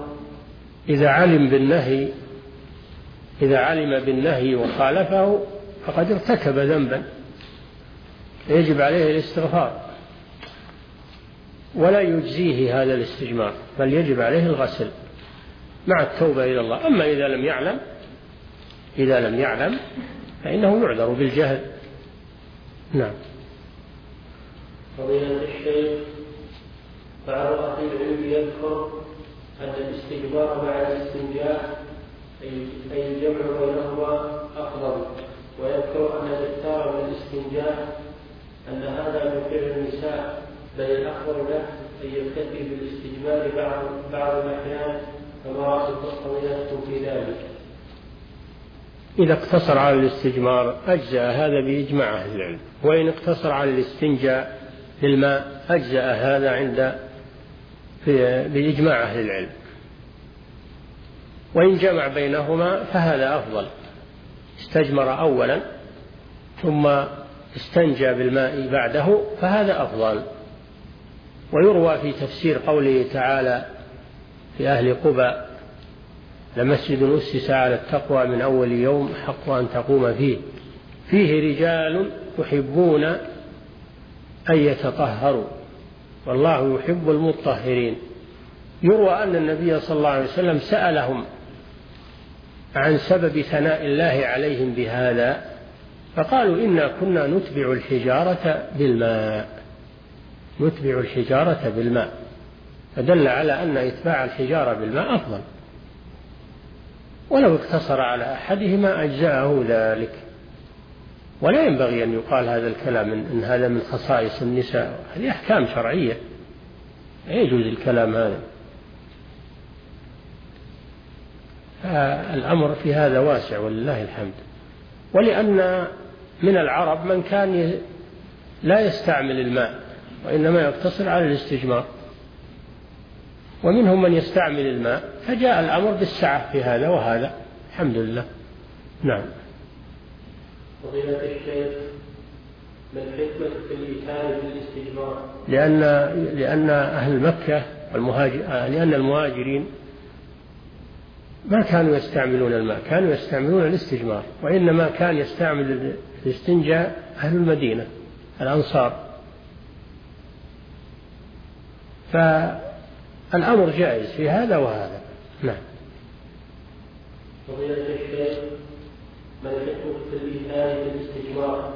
إذا علم بالنهي وخالفه فقد ارتكب ذنبا يجب عليه الاستغفار، ولا يجزيه هذا الاستجمار، بل يجب عليه الغسل مع التوبة إلى الله. أما إذا لم يعلم فإنه يعذر بالجهل. نعم. فضيلة الشيخ، بعض أهل العلم يذكر أن الاستجمار مع الاستنجاء أي الجمع بينهما أفضل، ويذكر أن الإكثار من الاستنجاء أن هذا من فعل النساء، بل الأفضل له أن يكتفي بالاستجمار بعض الأحيان، فما رأيت فضيلتكم في ذلك؟ إذا اقتصر على الاستجمار أجزأ هذا بإجماع أهل العلم، وإن اقتصر على الاستنجاء للماء أجزأ هذا بإجماع أهل العلم، وإن جمع بينهما فهذا أفضل، استجمر أولا ثم استنجى بالماء بعده فهذا أفضل. ويروى في تفسير قوله تعالى في أهل قباء لمسجد أسس على التقوى من أول يوم حق أن تقوم فيه رجال يحبون أن يتطهروا والله يحب المطهرين. يروى أن النبي صلى الله عليه وسلم سألهم عن سبب ثناء الله عليهم بهذا، فقالوا إنا كنا نتبع الحجارة بالماء، فدل على أن إتباع الحجارة بالماء أفضل، ولو اقتصر على أحدهما أجزاءه ذلك. ولا ينبغي أن يقال هذا الكلام إن هذا من خصائص النساء، هذه أحكام شرعية، لا يجوز الكلام هذا. الأمر في هذا واسع ولله الحمد. ولأن من العرب من كان لا يستعمل الماء وإنما يقتصر على الاستجمار، ومنهم من يستعمل الماء، فجاء الأمر بالسعة في هذا وهذا، الحمد لله. نعم. فضيلة الشيخ، ما الحكمة في الإيثار بالاستجمار؟ لأن أهل مكة لأن المهاجرين ما كانوا يستعملون الماء، كانوا يستعملون الاستجمار، وإنما كان يستعمل الاستنجاء أهل المدينة الأنصار، فالأمر جائز في هذا وهذا. نعم. فضيلة الشيخ، ما الحكمة في الإيثار بالاستجمار؟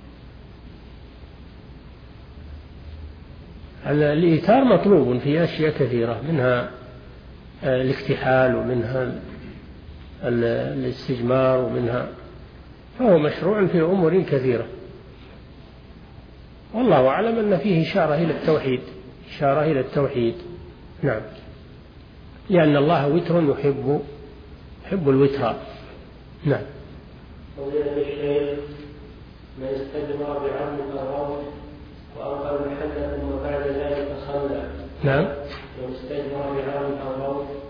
الإيثار مطلوب في أشياء كثيرة، منها الاكتحال ومنها الاستجمار ومنها، فهو مشروع في أمور كثيرة، والله أعلم أن فيه إشارة إلى التوحيد. نعم، لأن الله وتر يحب الوتر. نعم. فضيلة الشيخ، من استجمر بعمد الروض وأوقع محلة وبعد ذلك صلى. نعم. من استجمر بعمد الروض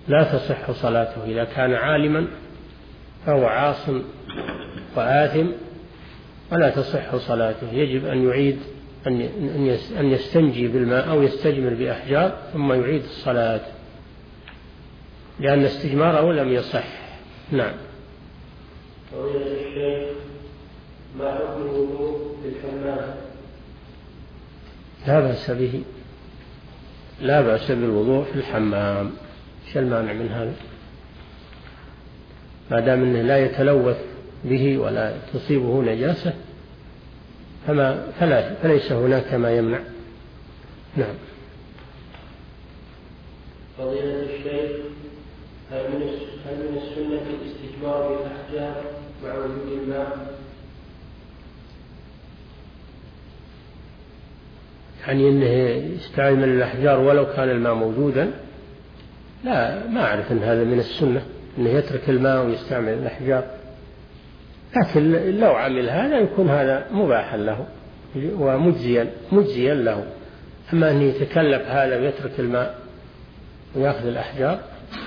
لا تصح صلاته. إذا كان عالما فهو عاص وآثم ولا تصح صلاته. يجب أن يعيد أن يستنجي بالماء أو يستجمر بأحجار ثم يعيد الصلاة، لأن استجماره لم يصح. نعم. فضيلة الشيخ، ما حكم الوضوء بالحمام؟ لا بأس به، لا بأس بالوضوء في الحمام. ايش المانع من هذا؟ ما دام أنه لا يتلوث به ولا تصيبه نجاسة فليس هناك ما يمنع. نعم. فضيلة الشيخ، هل من السنة الاستجمار بالأحجار مع وجود الماء؟ يعني أنه يستعمل الأحجار ولو كان الماء موجودا؟ لا، ما أعرف أن هذا من السنة أنه يترك الماء ويستعمل الأحجار، لكن لو عمل هذا يكون هذا مباحا له ومجزيا له. أما أن يتكلف هذا ويترك الماء ويأخذ الأحجار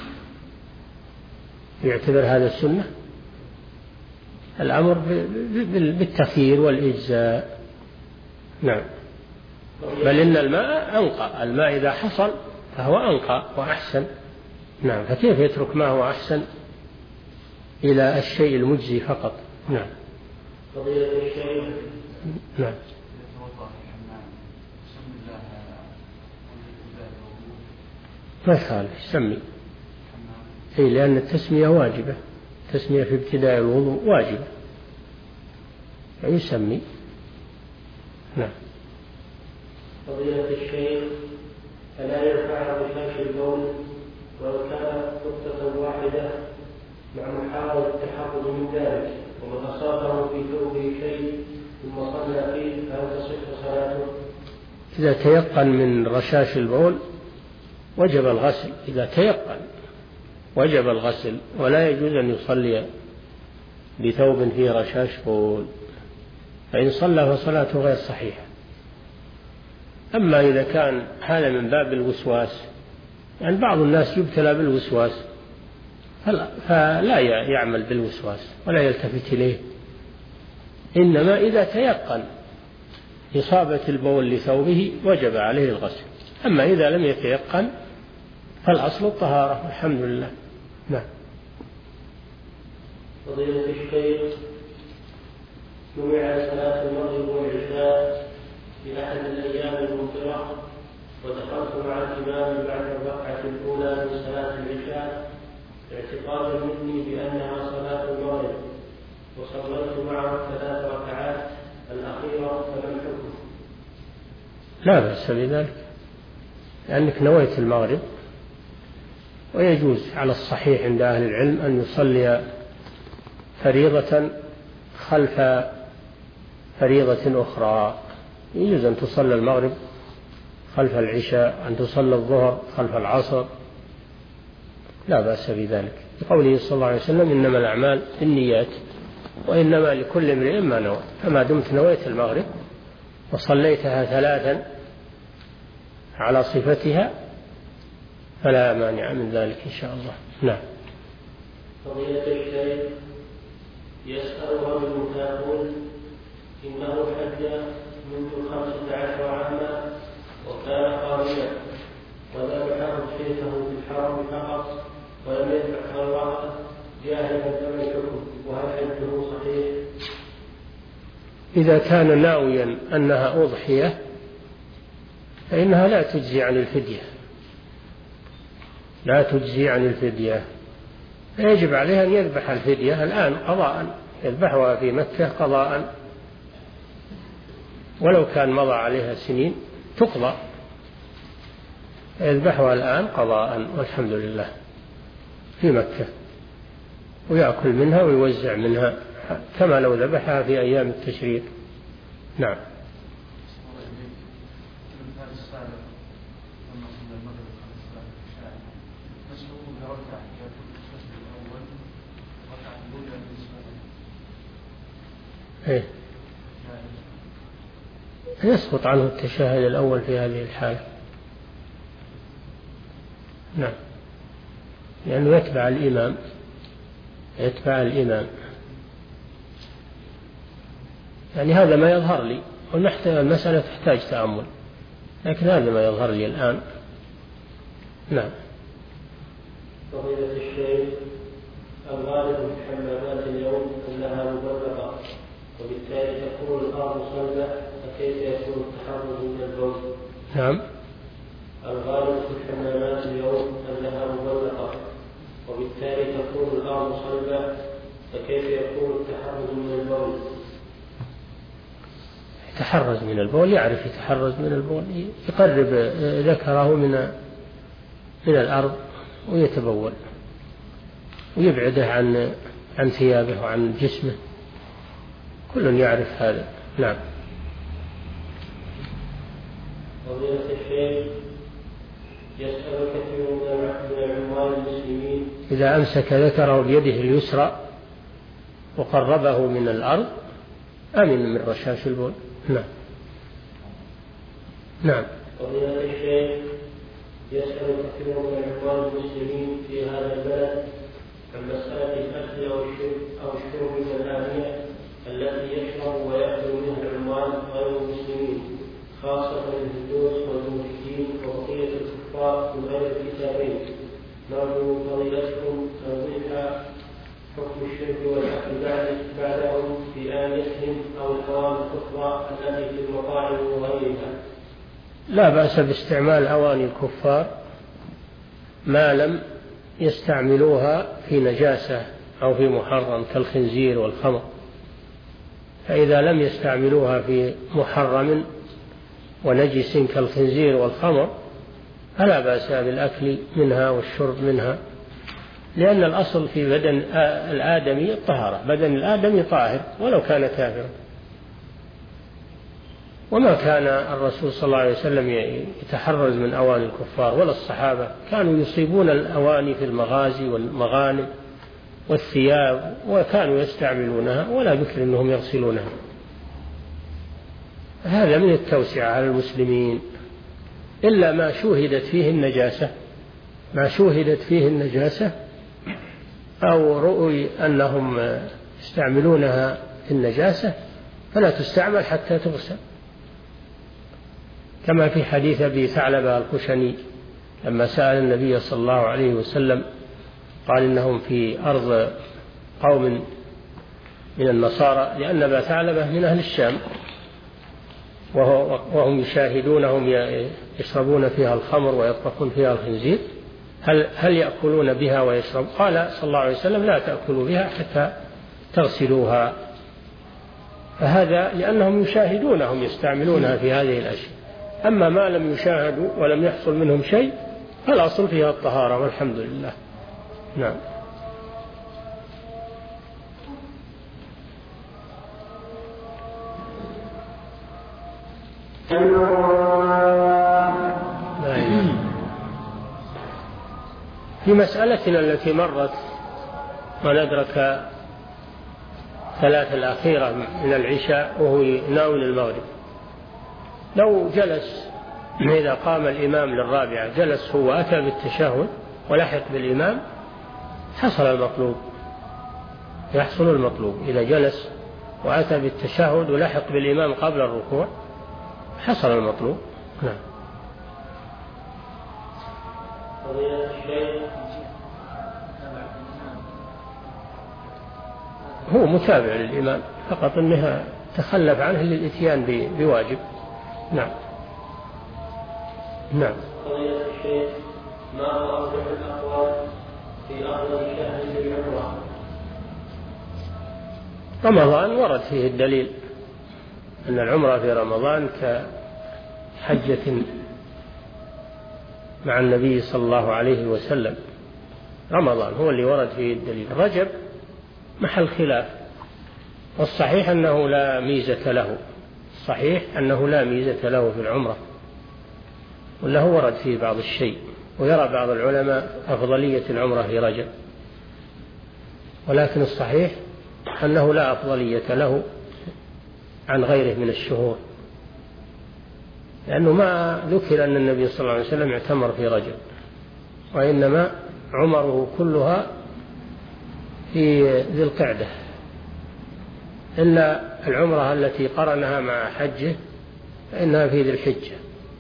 يعتبر هذا السنة؟ الأمر بالتخيير والإجزاء. نعم. بل إن الماء أنقى، الماء إذا حصل فهو أنقى وأحسن. نعم. فكيف يترك ما هو أحسن إلى الشيء المجزي فقط؟ نعم. فضيلة الشيخ. نعم. ما يخالف يسمي، لأن التسمية واجبة، التسمية في ابتداء الوضوء واجبة فيسمي. نعم. فضيلة الشيخ، ألا يرفع بشاش البول ولو كان نقطة واحدة مع محاولة التحرز من ذلك، ومن أصابه في ثوبه شيء ثم صلى فيه فهل تصح صلاته؟ إذا تيقن من رشاش البول وجب الغسل. إذا تيقن وجب الغسل، ولا يجوز أن يصلي بثوب فيه رشاش بول، فإن صلى فصلاته غير صحيحة. أما إذا كان هذا من باب الوسواس، يعني بعض الناس يبتلى بالوسواس فلا يعمل بالوسواس ولا يلتفت إليه، إنما إذا تيقن إصابة البول لثوبه وجب عليه الغسل. أما إذا لم يتيقن فالأصل الطهارة. الحمد لله. نعم. فضيلة الشيخ، جمع صلاة المغرب والعشاء في أحد الأيام الممطرة، ودخلت مع الإمام بعد الركعة الأولى من صلاة العشاء اعتقادا مني بأنها صلاة المغرب، وصليت معه 3 ركعات الأخيرة، فلم حكم. لا بأس بذلك، لأنك نويت المغرب، ويجوز على الصحيح عند أهل العلم أن يصلي فريضة خلف فريضة أخرى. يجوز أن تصلي المغرب خلف العشاء، أن تصلي الظهر خلف العصر، لا بأس بذلك، لقوله صلى الله عليه وسلم: إنما الأعمال بالنيات وإنما لكل امرئ ما نوى. فما دمت نويت المغرب وصليتها 3 على صفتها فلا مانع من ذلك إن شاء الله. نعم. فضيلة الشيخ، يسأل رجل فيقول إنه حج منذ 15 عاما وكان قارنا ولم يحرك شيخه في الحرم فقط ولم يدفع خيرات جاهلا فمن الحكم، وهل حجه صحيح؟ إذا كان ناويا أنها أضحية فإنها لا تجزي عن الفدية، لا تجزي عن الفدية، فيجب عليها أن يذبح الفدية الآن قضاء، يذبحها في مكة قضاء، ولو كان مضى عليها سنين تقضى، يذبحها الآن قضاء والحمد لله في مكة، ويأكل منها ويوزع منها كما لو ذبحها في أيام التشريق. نعم. إيه؟ يسقط عنه التشهد الأول في هذه الحالة. نعم. لأنه يتبع الإمام. يعني هذا ما يظهر لي، والمسألة تحتاج تأمل، لكن هذا ما يظهر لي الآن. نعم. فضيلة الشيخ، الغالب في حمامات اليوم أنها مغلقة، وبالتالي تكون الأرض صلبة، فكيف يكون التحرز من البول؟ نعم. الغالب في الحمامات اليوم أنها مغلقة، وبالتالي تكون الأرض صلبة، فكيف يكون التحرز من البول؟ يتحرز من البول، يعرف يتحرز من البول، يقرب ذكره من الأرض ويتبول، ويبعده عن ثيابه وعن جسمه، كل يعرف هذا. نعم. فضيلة الشيخ، يسأل كثير من العمال المسلمين إذا أمسك ذكره بيده اليسرى وقربه من الأرض أمن من رشاش البول. نعم. نعم. فضيلة الشيخ، يسأل كثير من العمال المسلمين في هذا البلد عن مسألة الأكل أو الشرب من الآنية التي يشرب ويأكل منها العمال غير المسلمين، خاصة الهندوس والمشركين وبقية الكفار من غير الكتابين. نرجو فضيلتكم توضيح حكم الشرب والأكل بعدهم في آنيتهم أو الأواني الأخرى التي في المطاعم وغيرها. لا بأس باستعمال أواني الكفار ما لم يستعملوها في نجاسة أو في محرم كالخنزير والخمر، فإذا لم يستعملوها في محرم ونجس كالخنزير والخمر فلا بأس بالأكل منها والشرب منها، لأن الأصل في بدن الآدمي الطهارة، بدن الآدمي طاهر ولو كان كافرا. وما كان الرسول صلى الله عليه وسلم يتحرز من أواني الكفار ولا الصحابة، كانوا يصيبون الأواني في المغازي والمغانم والثياب وكانوا يستعملونها ولا ذكر أنهم يغسلونها. هذا من التوسعة على المسلمين، إلا ما شوهدت فيه النجاسة أو رؤي أنهم يستعملونها في النجاسة فلا تستعمل حتى تغسل، كما في حديث أبي ثعلبة الخشني لما سأل النبي صلى الله عليه وسلم قال إنهم في أرض قوم من النصارى، لأن أبا ثعلبة من أهل الشام وهم يشاهدونهم يشربون فيها الخمر ويطبخون فيها الخنزير، هل يأكلون بها ويشرب؟ قال صلى الله عليه وسلم لا تأكلوا بها حتى تغسلوها. فهذا لأنهم يشاهدونهم يستعملونها في هذه الأشياء. أما ما لم يشاهدوا ولم يحصل منهم شيء فالأصل فيها الطهارة والحمد لله. نعم. في مسألتنا التي مرت وندرك 3 الأخيرة من العشاء وهو ناوي المغرب، لو جلس إذا قام الإمام للرابعة جلس هو أتى بالتشهد ولحق بالإمام يحصل المطلوب. إذا جلس وأتى بالتشهد ولحق بالإمام قبل الركوع حصل المطلوب. نعم. هو متابع للإمام فقط أنها تخلف عنه للإتيان بواجب. نعم. نعم. فضيلة الشيخ، ما هو أرجح الأقوال في أفضل شهر للعمرة؟ رمضان ورد فيه الدليل أن العمرة في رمضان كحجة مع النبي صلى الله عليه وسلم. رمضان هو اللي ورد فيه الدليل. رجب محل خلاف، والصحيح أنه لا ميزة له في العمرة، وله ورد فيه بعض الشيء، ويرى بعض العلماء أفضلية العمرة في رجب، ولكن الصحيح أنه لا أفضلية له عن غيره من الشهور، لأنه ما ذكر أن النبي صلى الله عليه وسلم اعتمر في رجب، وإنما عمره كلها في ذي القعدة إلا العمرة التي قرنها مع حجه فإنها في ذي الحجة.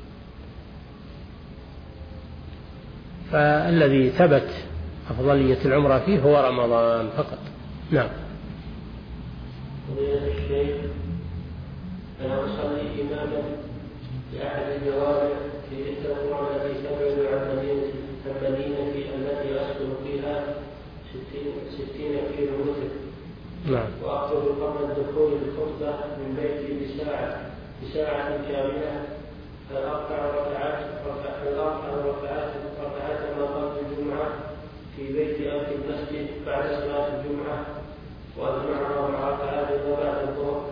فالذي ثبت أفضلية العمرة فيه هو رمضان فقط. نعم. فضيلة الشيخ، أنا أصلي إماما في أحد الجوامع في تلك القرى التي تبعد عن مدينتي التي أسكن فيها 60 كيلو متر. نعم. وأخرج قبل الدخول الخطبة من بيتي بساعة كاملة، فأربع ركعات ما قبل الجمعة في بيتي أو في المسجد بعد صلاة الجمعة، وأجمعها مع ركعات ما بعد الظهر.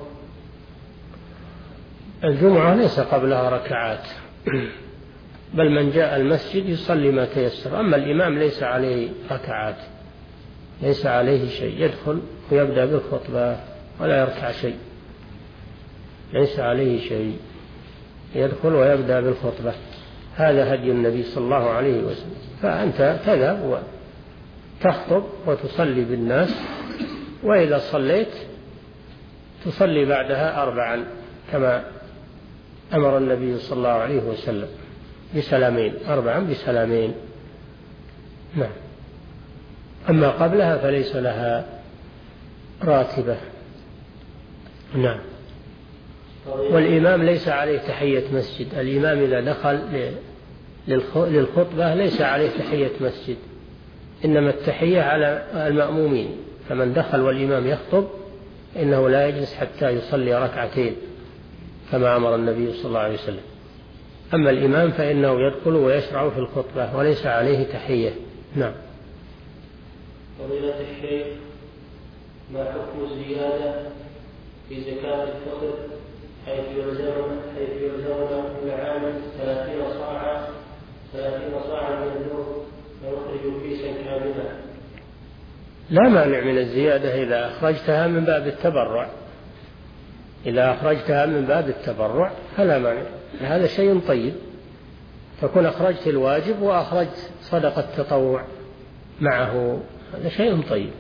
الجمعة ليس قبلها ركعات، بل من جاء المسجد يصلي ما تيسر. أما الإمام ليس عليه ركعات، ليس عليه شيء، يدخل ويبدأ بالخطبة ولا يركع شيء، ليس عليه شيء، يدخل ويبدأ بالخطبة. هذا هدي النبي صلى الله عليه وسلم. فأنت تذهب وتخطب وتصلي بالناس، وإذا صليت تصلي بعدها 4 كما أمر النبي صلى الله عليه وسلم بسلامين، 4 بسلامين. نعم. أما قبلها فليس لها راتبة. نعم. والإمام ليس عليه تحية مسجد. الإمام إذا دخل للخطبة ليس عليه تحية مسجد، إنما التحية على المأمومين. فمن دخل والإمام يخطب إنه لا يجلس حتى يصلي 2 كما أمر النبي صلى الله عليه وسلم. أما الإمام فإنه يدخل ويشرع في الخطبة وليس عليه تحية. نعم. فضيلة الشيخ، ما حكم الزيادة في زكاة الفطر حيث يلزمنا كل عام 30 صاعا من النور ونخرج كيسا كاملا؟ لا مانع من الزيادة إذا أخرجتها من باب التبرع. إذا أخرجتها من باب التبرع فلا مانع، هذا شيء طيب. تكون أخرجت الواجب وأخرجت صدقة تطوع معه، هذا شيء طيب.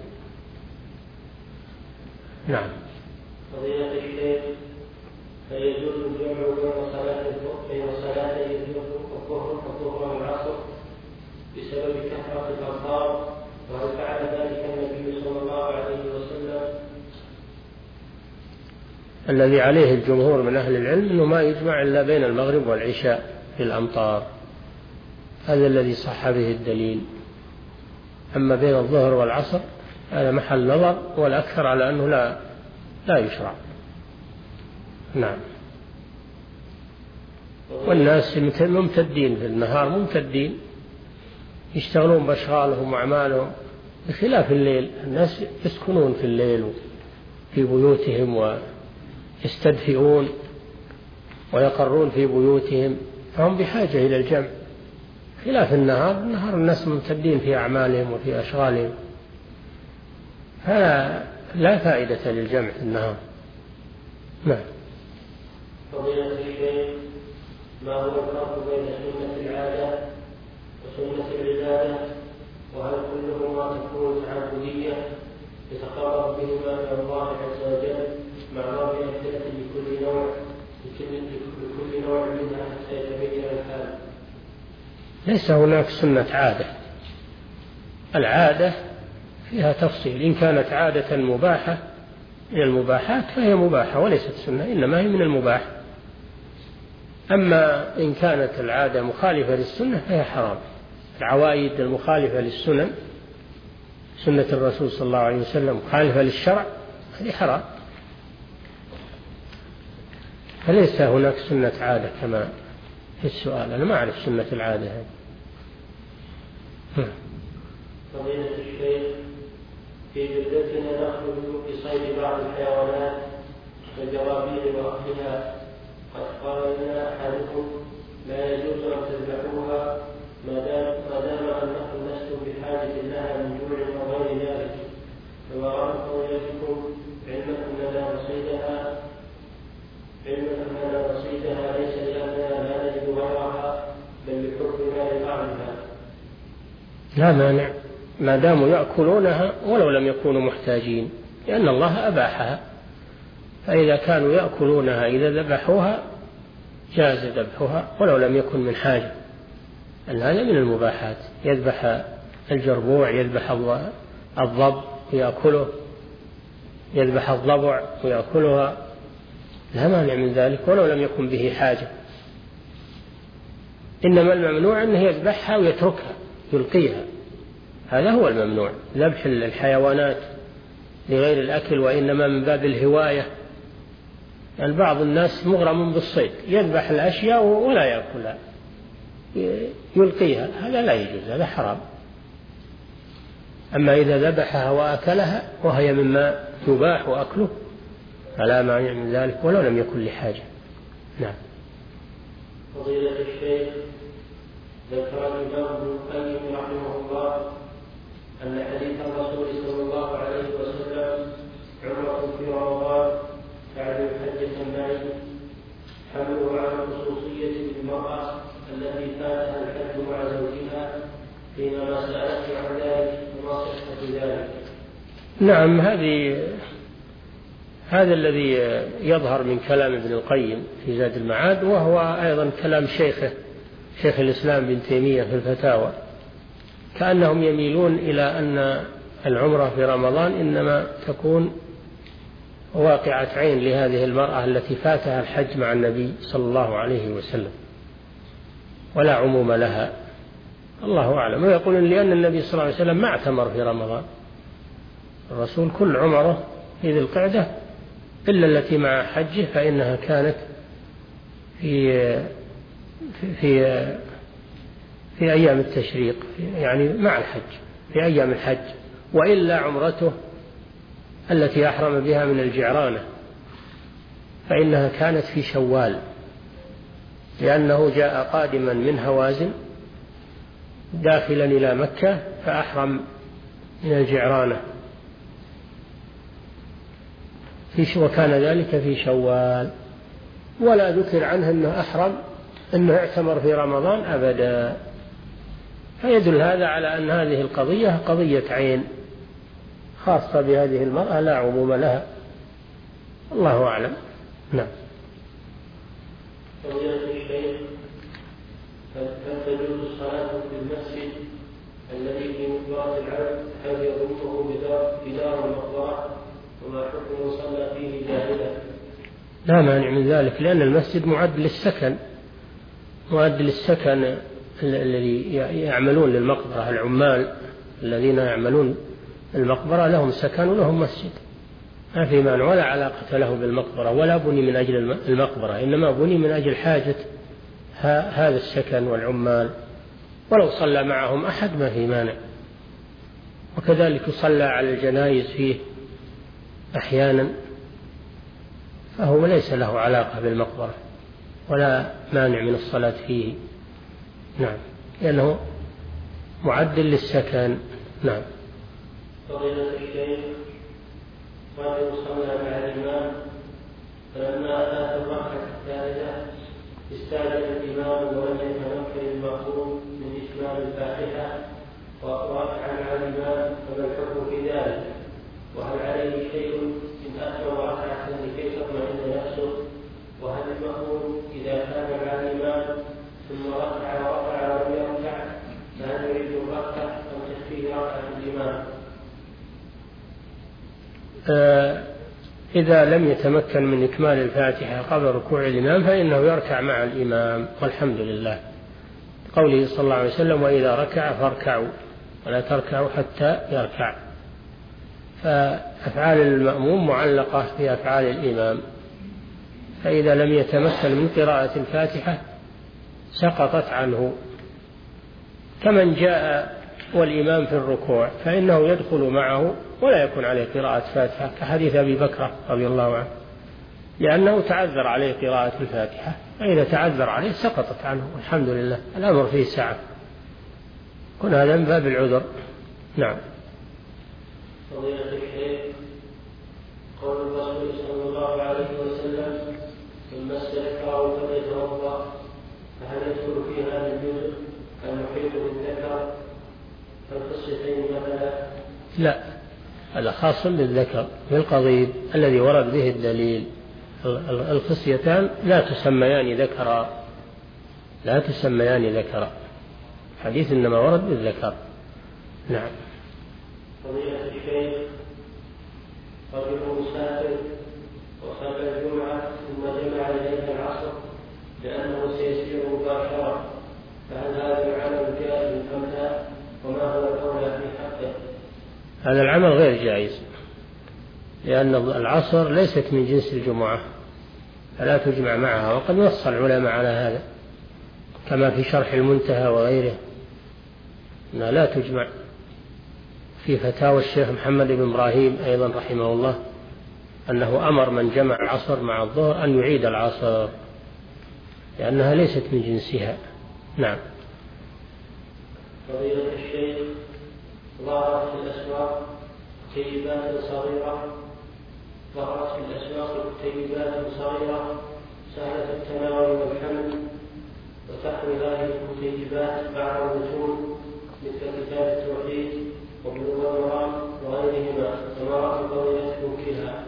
نعم. فضيلة الشيخ، فيجوز الجمع بين صلاتي الظهر والعصر بسبب كثرة الأمطار، وهل فعل ذلك النبي صلى الله عليه وسلم؟ الذي عليه الجمهور من أهل العلم أنه ما يجمع إلا بين المغرب والعشاء في الأمطار، هذا الذي صح به الدليل. أما بين الظهر والعصر هذا محل نظر، والأكثر على أنه لا يشرع. نعم. والناس ممتدين في النهار، ممتدين يشتغلون بأشغالهم وأعمالهم، بخلاف الليل. الناس يسكنون في الليل في بيوتهم ويستدفئون ويقرون في بيوتهم، فهم بحاجة إلى الجمع، خلاف النهار. الناس ممتدين في أعمالهم وفي أشغالهم، فلا فائدة للجمع في النهار. نعم. فضيلة الشيخ، ما هو الفرق بين سنة العادة وسنة العبادة؟ وهل كلهما تكون تعبدية يتقرب بهما إلى الله عز وجل مع ضرب أمثلة لكل نوع منها حتى يتبين الحال؟ ليس هناك سنة عادة. العادة فيها تفصيل، إن كانت عادة مباحة من المباحات فهي مباحة وليست سنة، إنما هي من المباح. أما إن كانت العادة مخالفة للسنة فهي حرام. العوائد المخالفة للسنن، سنة الرسول صلى الله عليه وسلم مخالفة للشرع، هذه حرام. فليس هناك سنة عادة كما في السؤال. أنا ما أعرف سنة العادة هذه. فضيلة الشيخ، في جدتنا نخرج بصيد بعض الحيوانات كالجرابيع وأكلها، قد قال لنا أحدكم لا يجوز أن تذبحوها ما دام أنكم لستم بحاجة لها من جوع وغير ذلك، فما رأى قولتكم علما أننا نصيدها ليس لأننا لا نجد غيرها بل بحكمنا لطعمها؟ لا مانع ما داموا يأكلونها ولو لم يكونوا محتاجين، لأن الله أباحها، فإذا كانوا يأكلونها إذا ذبحوها جاز ذبحها ولو لم يكن من حاجة، أن هذا من المباحات. يذبح الجربوع، يذبح الضب ويأكله، يذبح الضبع ويأكلها، لا مانع من ذلك ولو لم يكن به حاجة. إنما الممنوع أنه يذبحها ويتركها يلقيها، هذا هو الممنوع. ذبح الحيوانات لغير الأكل وإنما من باب الهواية، يعني بعض الناس مغرم بالصيد يذبح الأشياء ولا يأكلها يلقيها، هذا لا يجوز، هذا حرام. أما إذا ذبحها وأكلها وهي مما يباح وأكله فلا مانع من ذلك ولو لم يكن لحاجة. نعم. فضيلة الشيخ، ذكر الإمام ابن القيم رحمه الله أن حديث الرسول صلى الله عليه وسلم عمرة في رمضان تعدل حجة معي حمله على خصوصية المرأة التي فاتها الحج مع زوجها حينما سألته عن ذلك وما صحة ذلك. نعم، هذا الذي يظهر من كلام ابن القيم في زاد المعاد، وهو أيضا كلام شيخه شيخ الإسلام بن تيمية في الفتاوى، كأنهم يميلون إلى أن العمرة في رمضان إنما تكون واقعة عين لهذه المرأة التي فاتها الحج مع النبي صلى الله عليه وسلم ولا عموم لها، الله أعلم. ويقولون لأن النبي صلى الله عليه وسلم ما اعتمر في رمضان، الرسول كل عمره في ذي القعدة إلا التي مع حجه فإنها كانت في أيام التشريق، يعني مع الحج في أيام الحج، وإلا عمرته التي أحرم بها من الجعرانة فإنها كانت في شوال، لأنه جاء قادما من هوازن داخلا إلى مكة فأحرم من الجعرانة، وكان ذلك في شوال، ولا ذكر عنه أنه اعتمر في رمضان أبدا. فيدل هذا على أن هذه القضية قضية عين خاصة بهذه المرأة لا عموم لها، الله أعلم. نعم. فضيلة الشيخ، هل تجوز الصلاة في المسجد الذي في مقبرة العبد هل يضمه بدار المقبرة وما حكم صلى فيه جاهلا؟ لا مانع من ذلك، لأن المسجد معد للسكن الذي يعملون للمقبرة، العمال الذين يعملون المقبرة لهم سكن ولهم مسجد، ما في مانع، ولا علاقة له بالمقبرة، ولا بني من أجل المقبرة، إنما بني من أجل حاجة هذا السكن والعمال، ولو صلى معهم أحد ما في مانع. وكذلك يصلى على الجنائز فيه أحيانا، فهو ليس له علاقة بالمقبرة ولا مانع من الصلاة فيه. نعم، لأنه معدل للسكن. نعم. فضيلة الشيخ، رجل صلى مع الإمام فلما أتاه الركعة الثالثة استعجل الإمام ولم يتمكن المأموم من إتمام الفاتحة وركع مع الإمام، فما الحكم في ذلك؟ وهل عليه شيء إن أتم ركعة لكي تطمئن نفسه؟ وهل المأموم إذا كان مع الإمام ثم ركع ورفع ولم يركع فهل يريد الركعة أم تكفيه ركعة الإمام؟ إذا لم يتمكن من إكمال الفاتحة قبل ركوع الإمام فإنه يركع مع الإمام، والحمد لله، قوله صلى الله عليه وسلم: وإذا ركع فاركعوا ولا تركعوا حتى يركع. فأفعال المأموم معلقة في أفعال الإمام، فإذا لم يتمكن من قراءة الفاتحة سقطت عنه، كمن جاء والإمام في الركوع فإنه يدخل معه ولا يكون عليه قراءة فاتحة، كحديث أبي بكر رضي الله عنه، لأنه تعذر عليه قراءة الفاتحة، فإذا تعذر عليه سقطت عنه، والحمد لله، الأمر فيه سعة، كن هذا من باب العذر. نعم. فضيلة الشيخ، قول الرسول صلى الله عليه وسلم: ثم استذكره فليتوضأ، فهل يدخل في هذا الجزء المحيط بالذكر القصتين مثلا؟ لا، هذا خاص بالذكر بالقضيب الذي ورد به الدليل. الخصيتان لا تسميان ذكرا، حديث إنما ورد بالذكر. نعم. فضيلة الشيخ، رجل مسافر وصلى الجمعة ثم جمع إليها العصر لأنه سيسير مباشرة، فهل هذا العمل جائز أم لا؟ وما هو الأولى في حقه؟ هذا العمل غير جائز، لأن العصر ليست من جنس الجمعة فلا تجمع معها، وقد نص العلماء على هذا كما في شرح المنتهى وغيره أنها لا تجمع. في فتاوى الشيخ محمد بن إبراهيم أيضا رحمه الله أنه أمر من جمع العصر مع الظهر أن يعيد العصر لأنها ليست من جنسها. نعم. فضيلة الشيخ، ظهرت في الأسواق كتيبات صغيرة سهلة التناول والحمل، وتحوي هذه الكتيبات بعض الرسوم مثل كتاب التوحيد وبلوغ المرام وغيرهما، فما رأي فضيلتكم فيها؟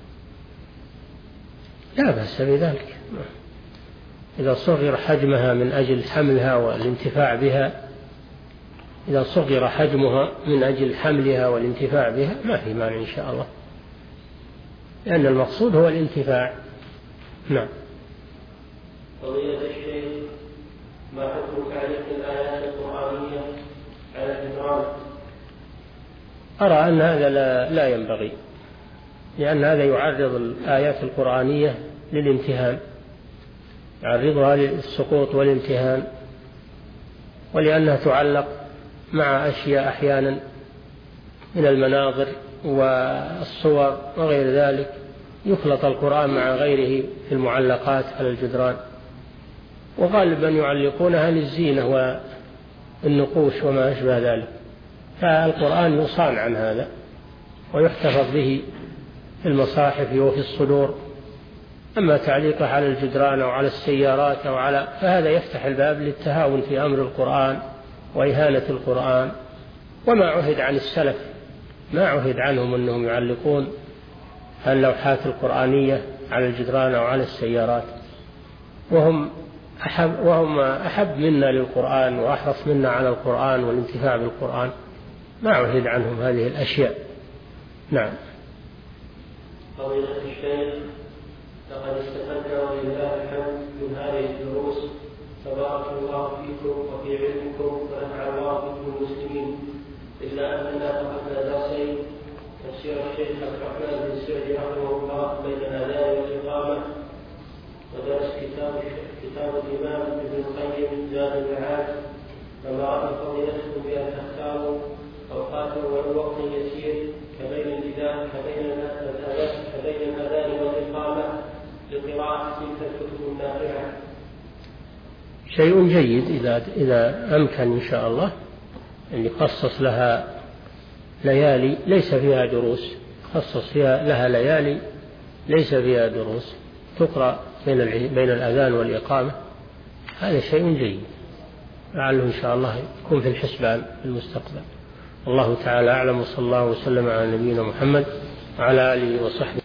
لا بأس بذلك إذا صغر حجمها من أجل حملها والانتفاع بها، إذا صغر حجمها من أجل حملها والانتفاع بها ما في مانع إن شاء الله، لأن المقصود هو الانتفاع. نعم. فضيلة الشيخ، ما حكم تعليق الآيات القرآنية على الجدران؟ أرى أن هذا لا ينبغي، لأن هذا يعرض الآيات القرآنية للامتهان، يعرضها للسقوط والامتهان، ولأنها تعلق مع أشياء أحيانا من المناظر والصور وغير ذلك، يخلط القرآن مع غيره في المعلقات على الجدران، وغالبا يعلقونها للزينة والنقوش وما أشبه ذلك، فالقرآن يصان عن هذا ويحتفظ به في المصاحف وفي الصدور. أما تعليقه على الجدران أو على السيارات فهذا يفتح الباب للتهاون في أمر القرآن وإهانة القرآن. وما عهد عن السلف، ما عهد عنهم أنهم يعلقون اللوحات القرآنية على الجدران أو على السيارات، وهم أحب منا للقرآن وأحرص منا على القرآن والانتفاع بالقرآن، ما عهد عنهم هذه الأشياء. نعم. فضيلة الشيخ، لقد استفدنا ولله الحمد من هذه الدروس، فبارك الله فيكم وفي علمكم ونفع الله بكم المسلمين، إلا أننا فقدنا درسين: تفسير الشيخ عبد الرحمن بن سعدي رحمه الله بين الأذان والإقامة، ودرس كتاب الإمام ابن القيم زاد المعاد. فما رأي فضيلتكم بأن تختاروا أوقاتا ولو وقت يسير كبين الأذان والإقامة لقراءة تلك الكتب النافعة؟ شيء جيد إذا أمكن إن شاء الله أن يخصص لها ليالي ليس فيها دروس، خصص لها ليالي ليس فيها دروس تقرأ بين الأذان والإقامة، هذا شيء جيد لعله إن شاء الله يكون في الحسبان في المستقبل. الله تعالى أعلم، وصلى الله وسلم على نبينا محمد وعلى آله وصحبه.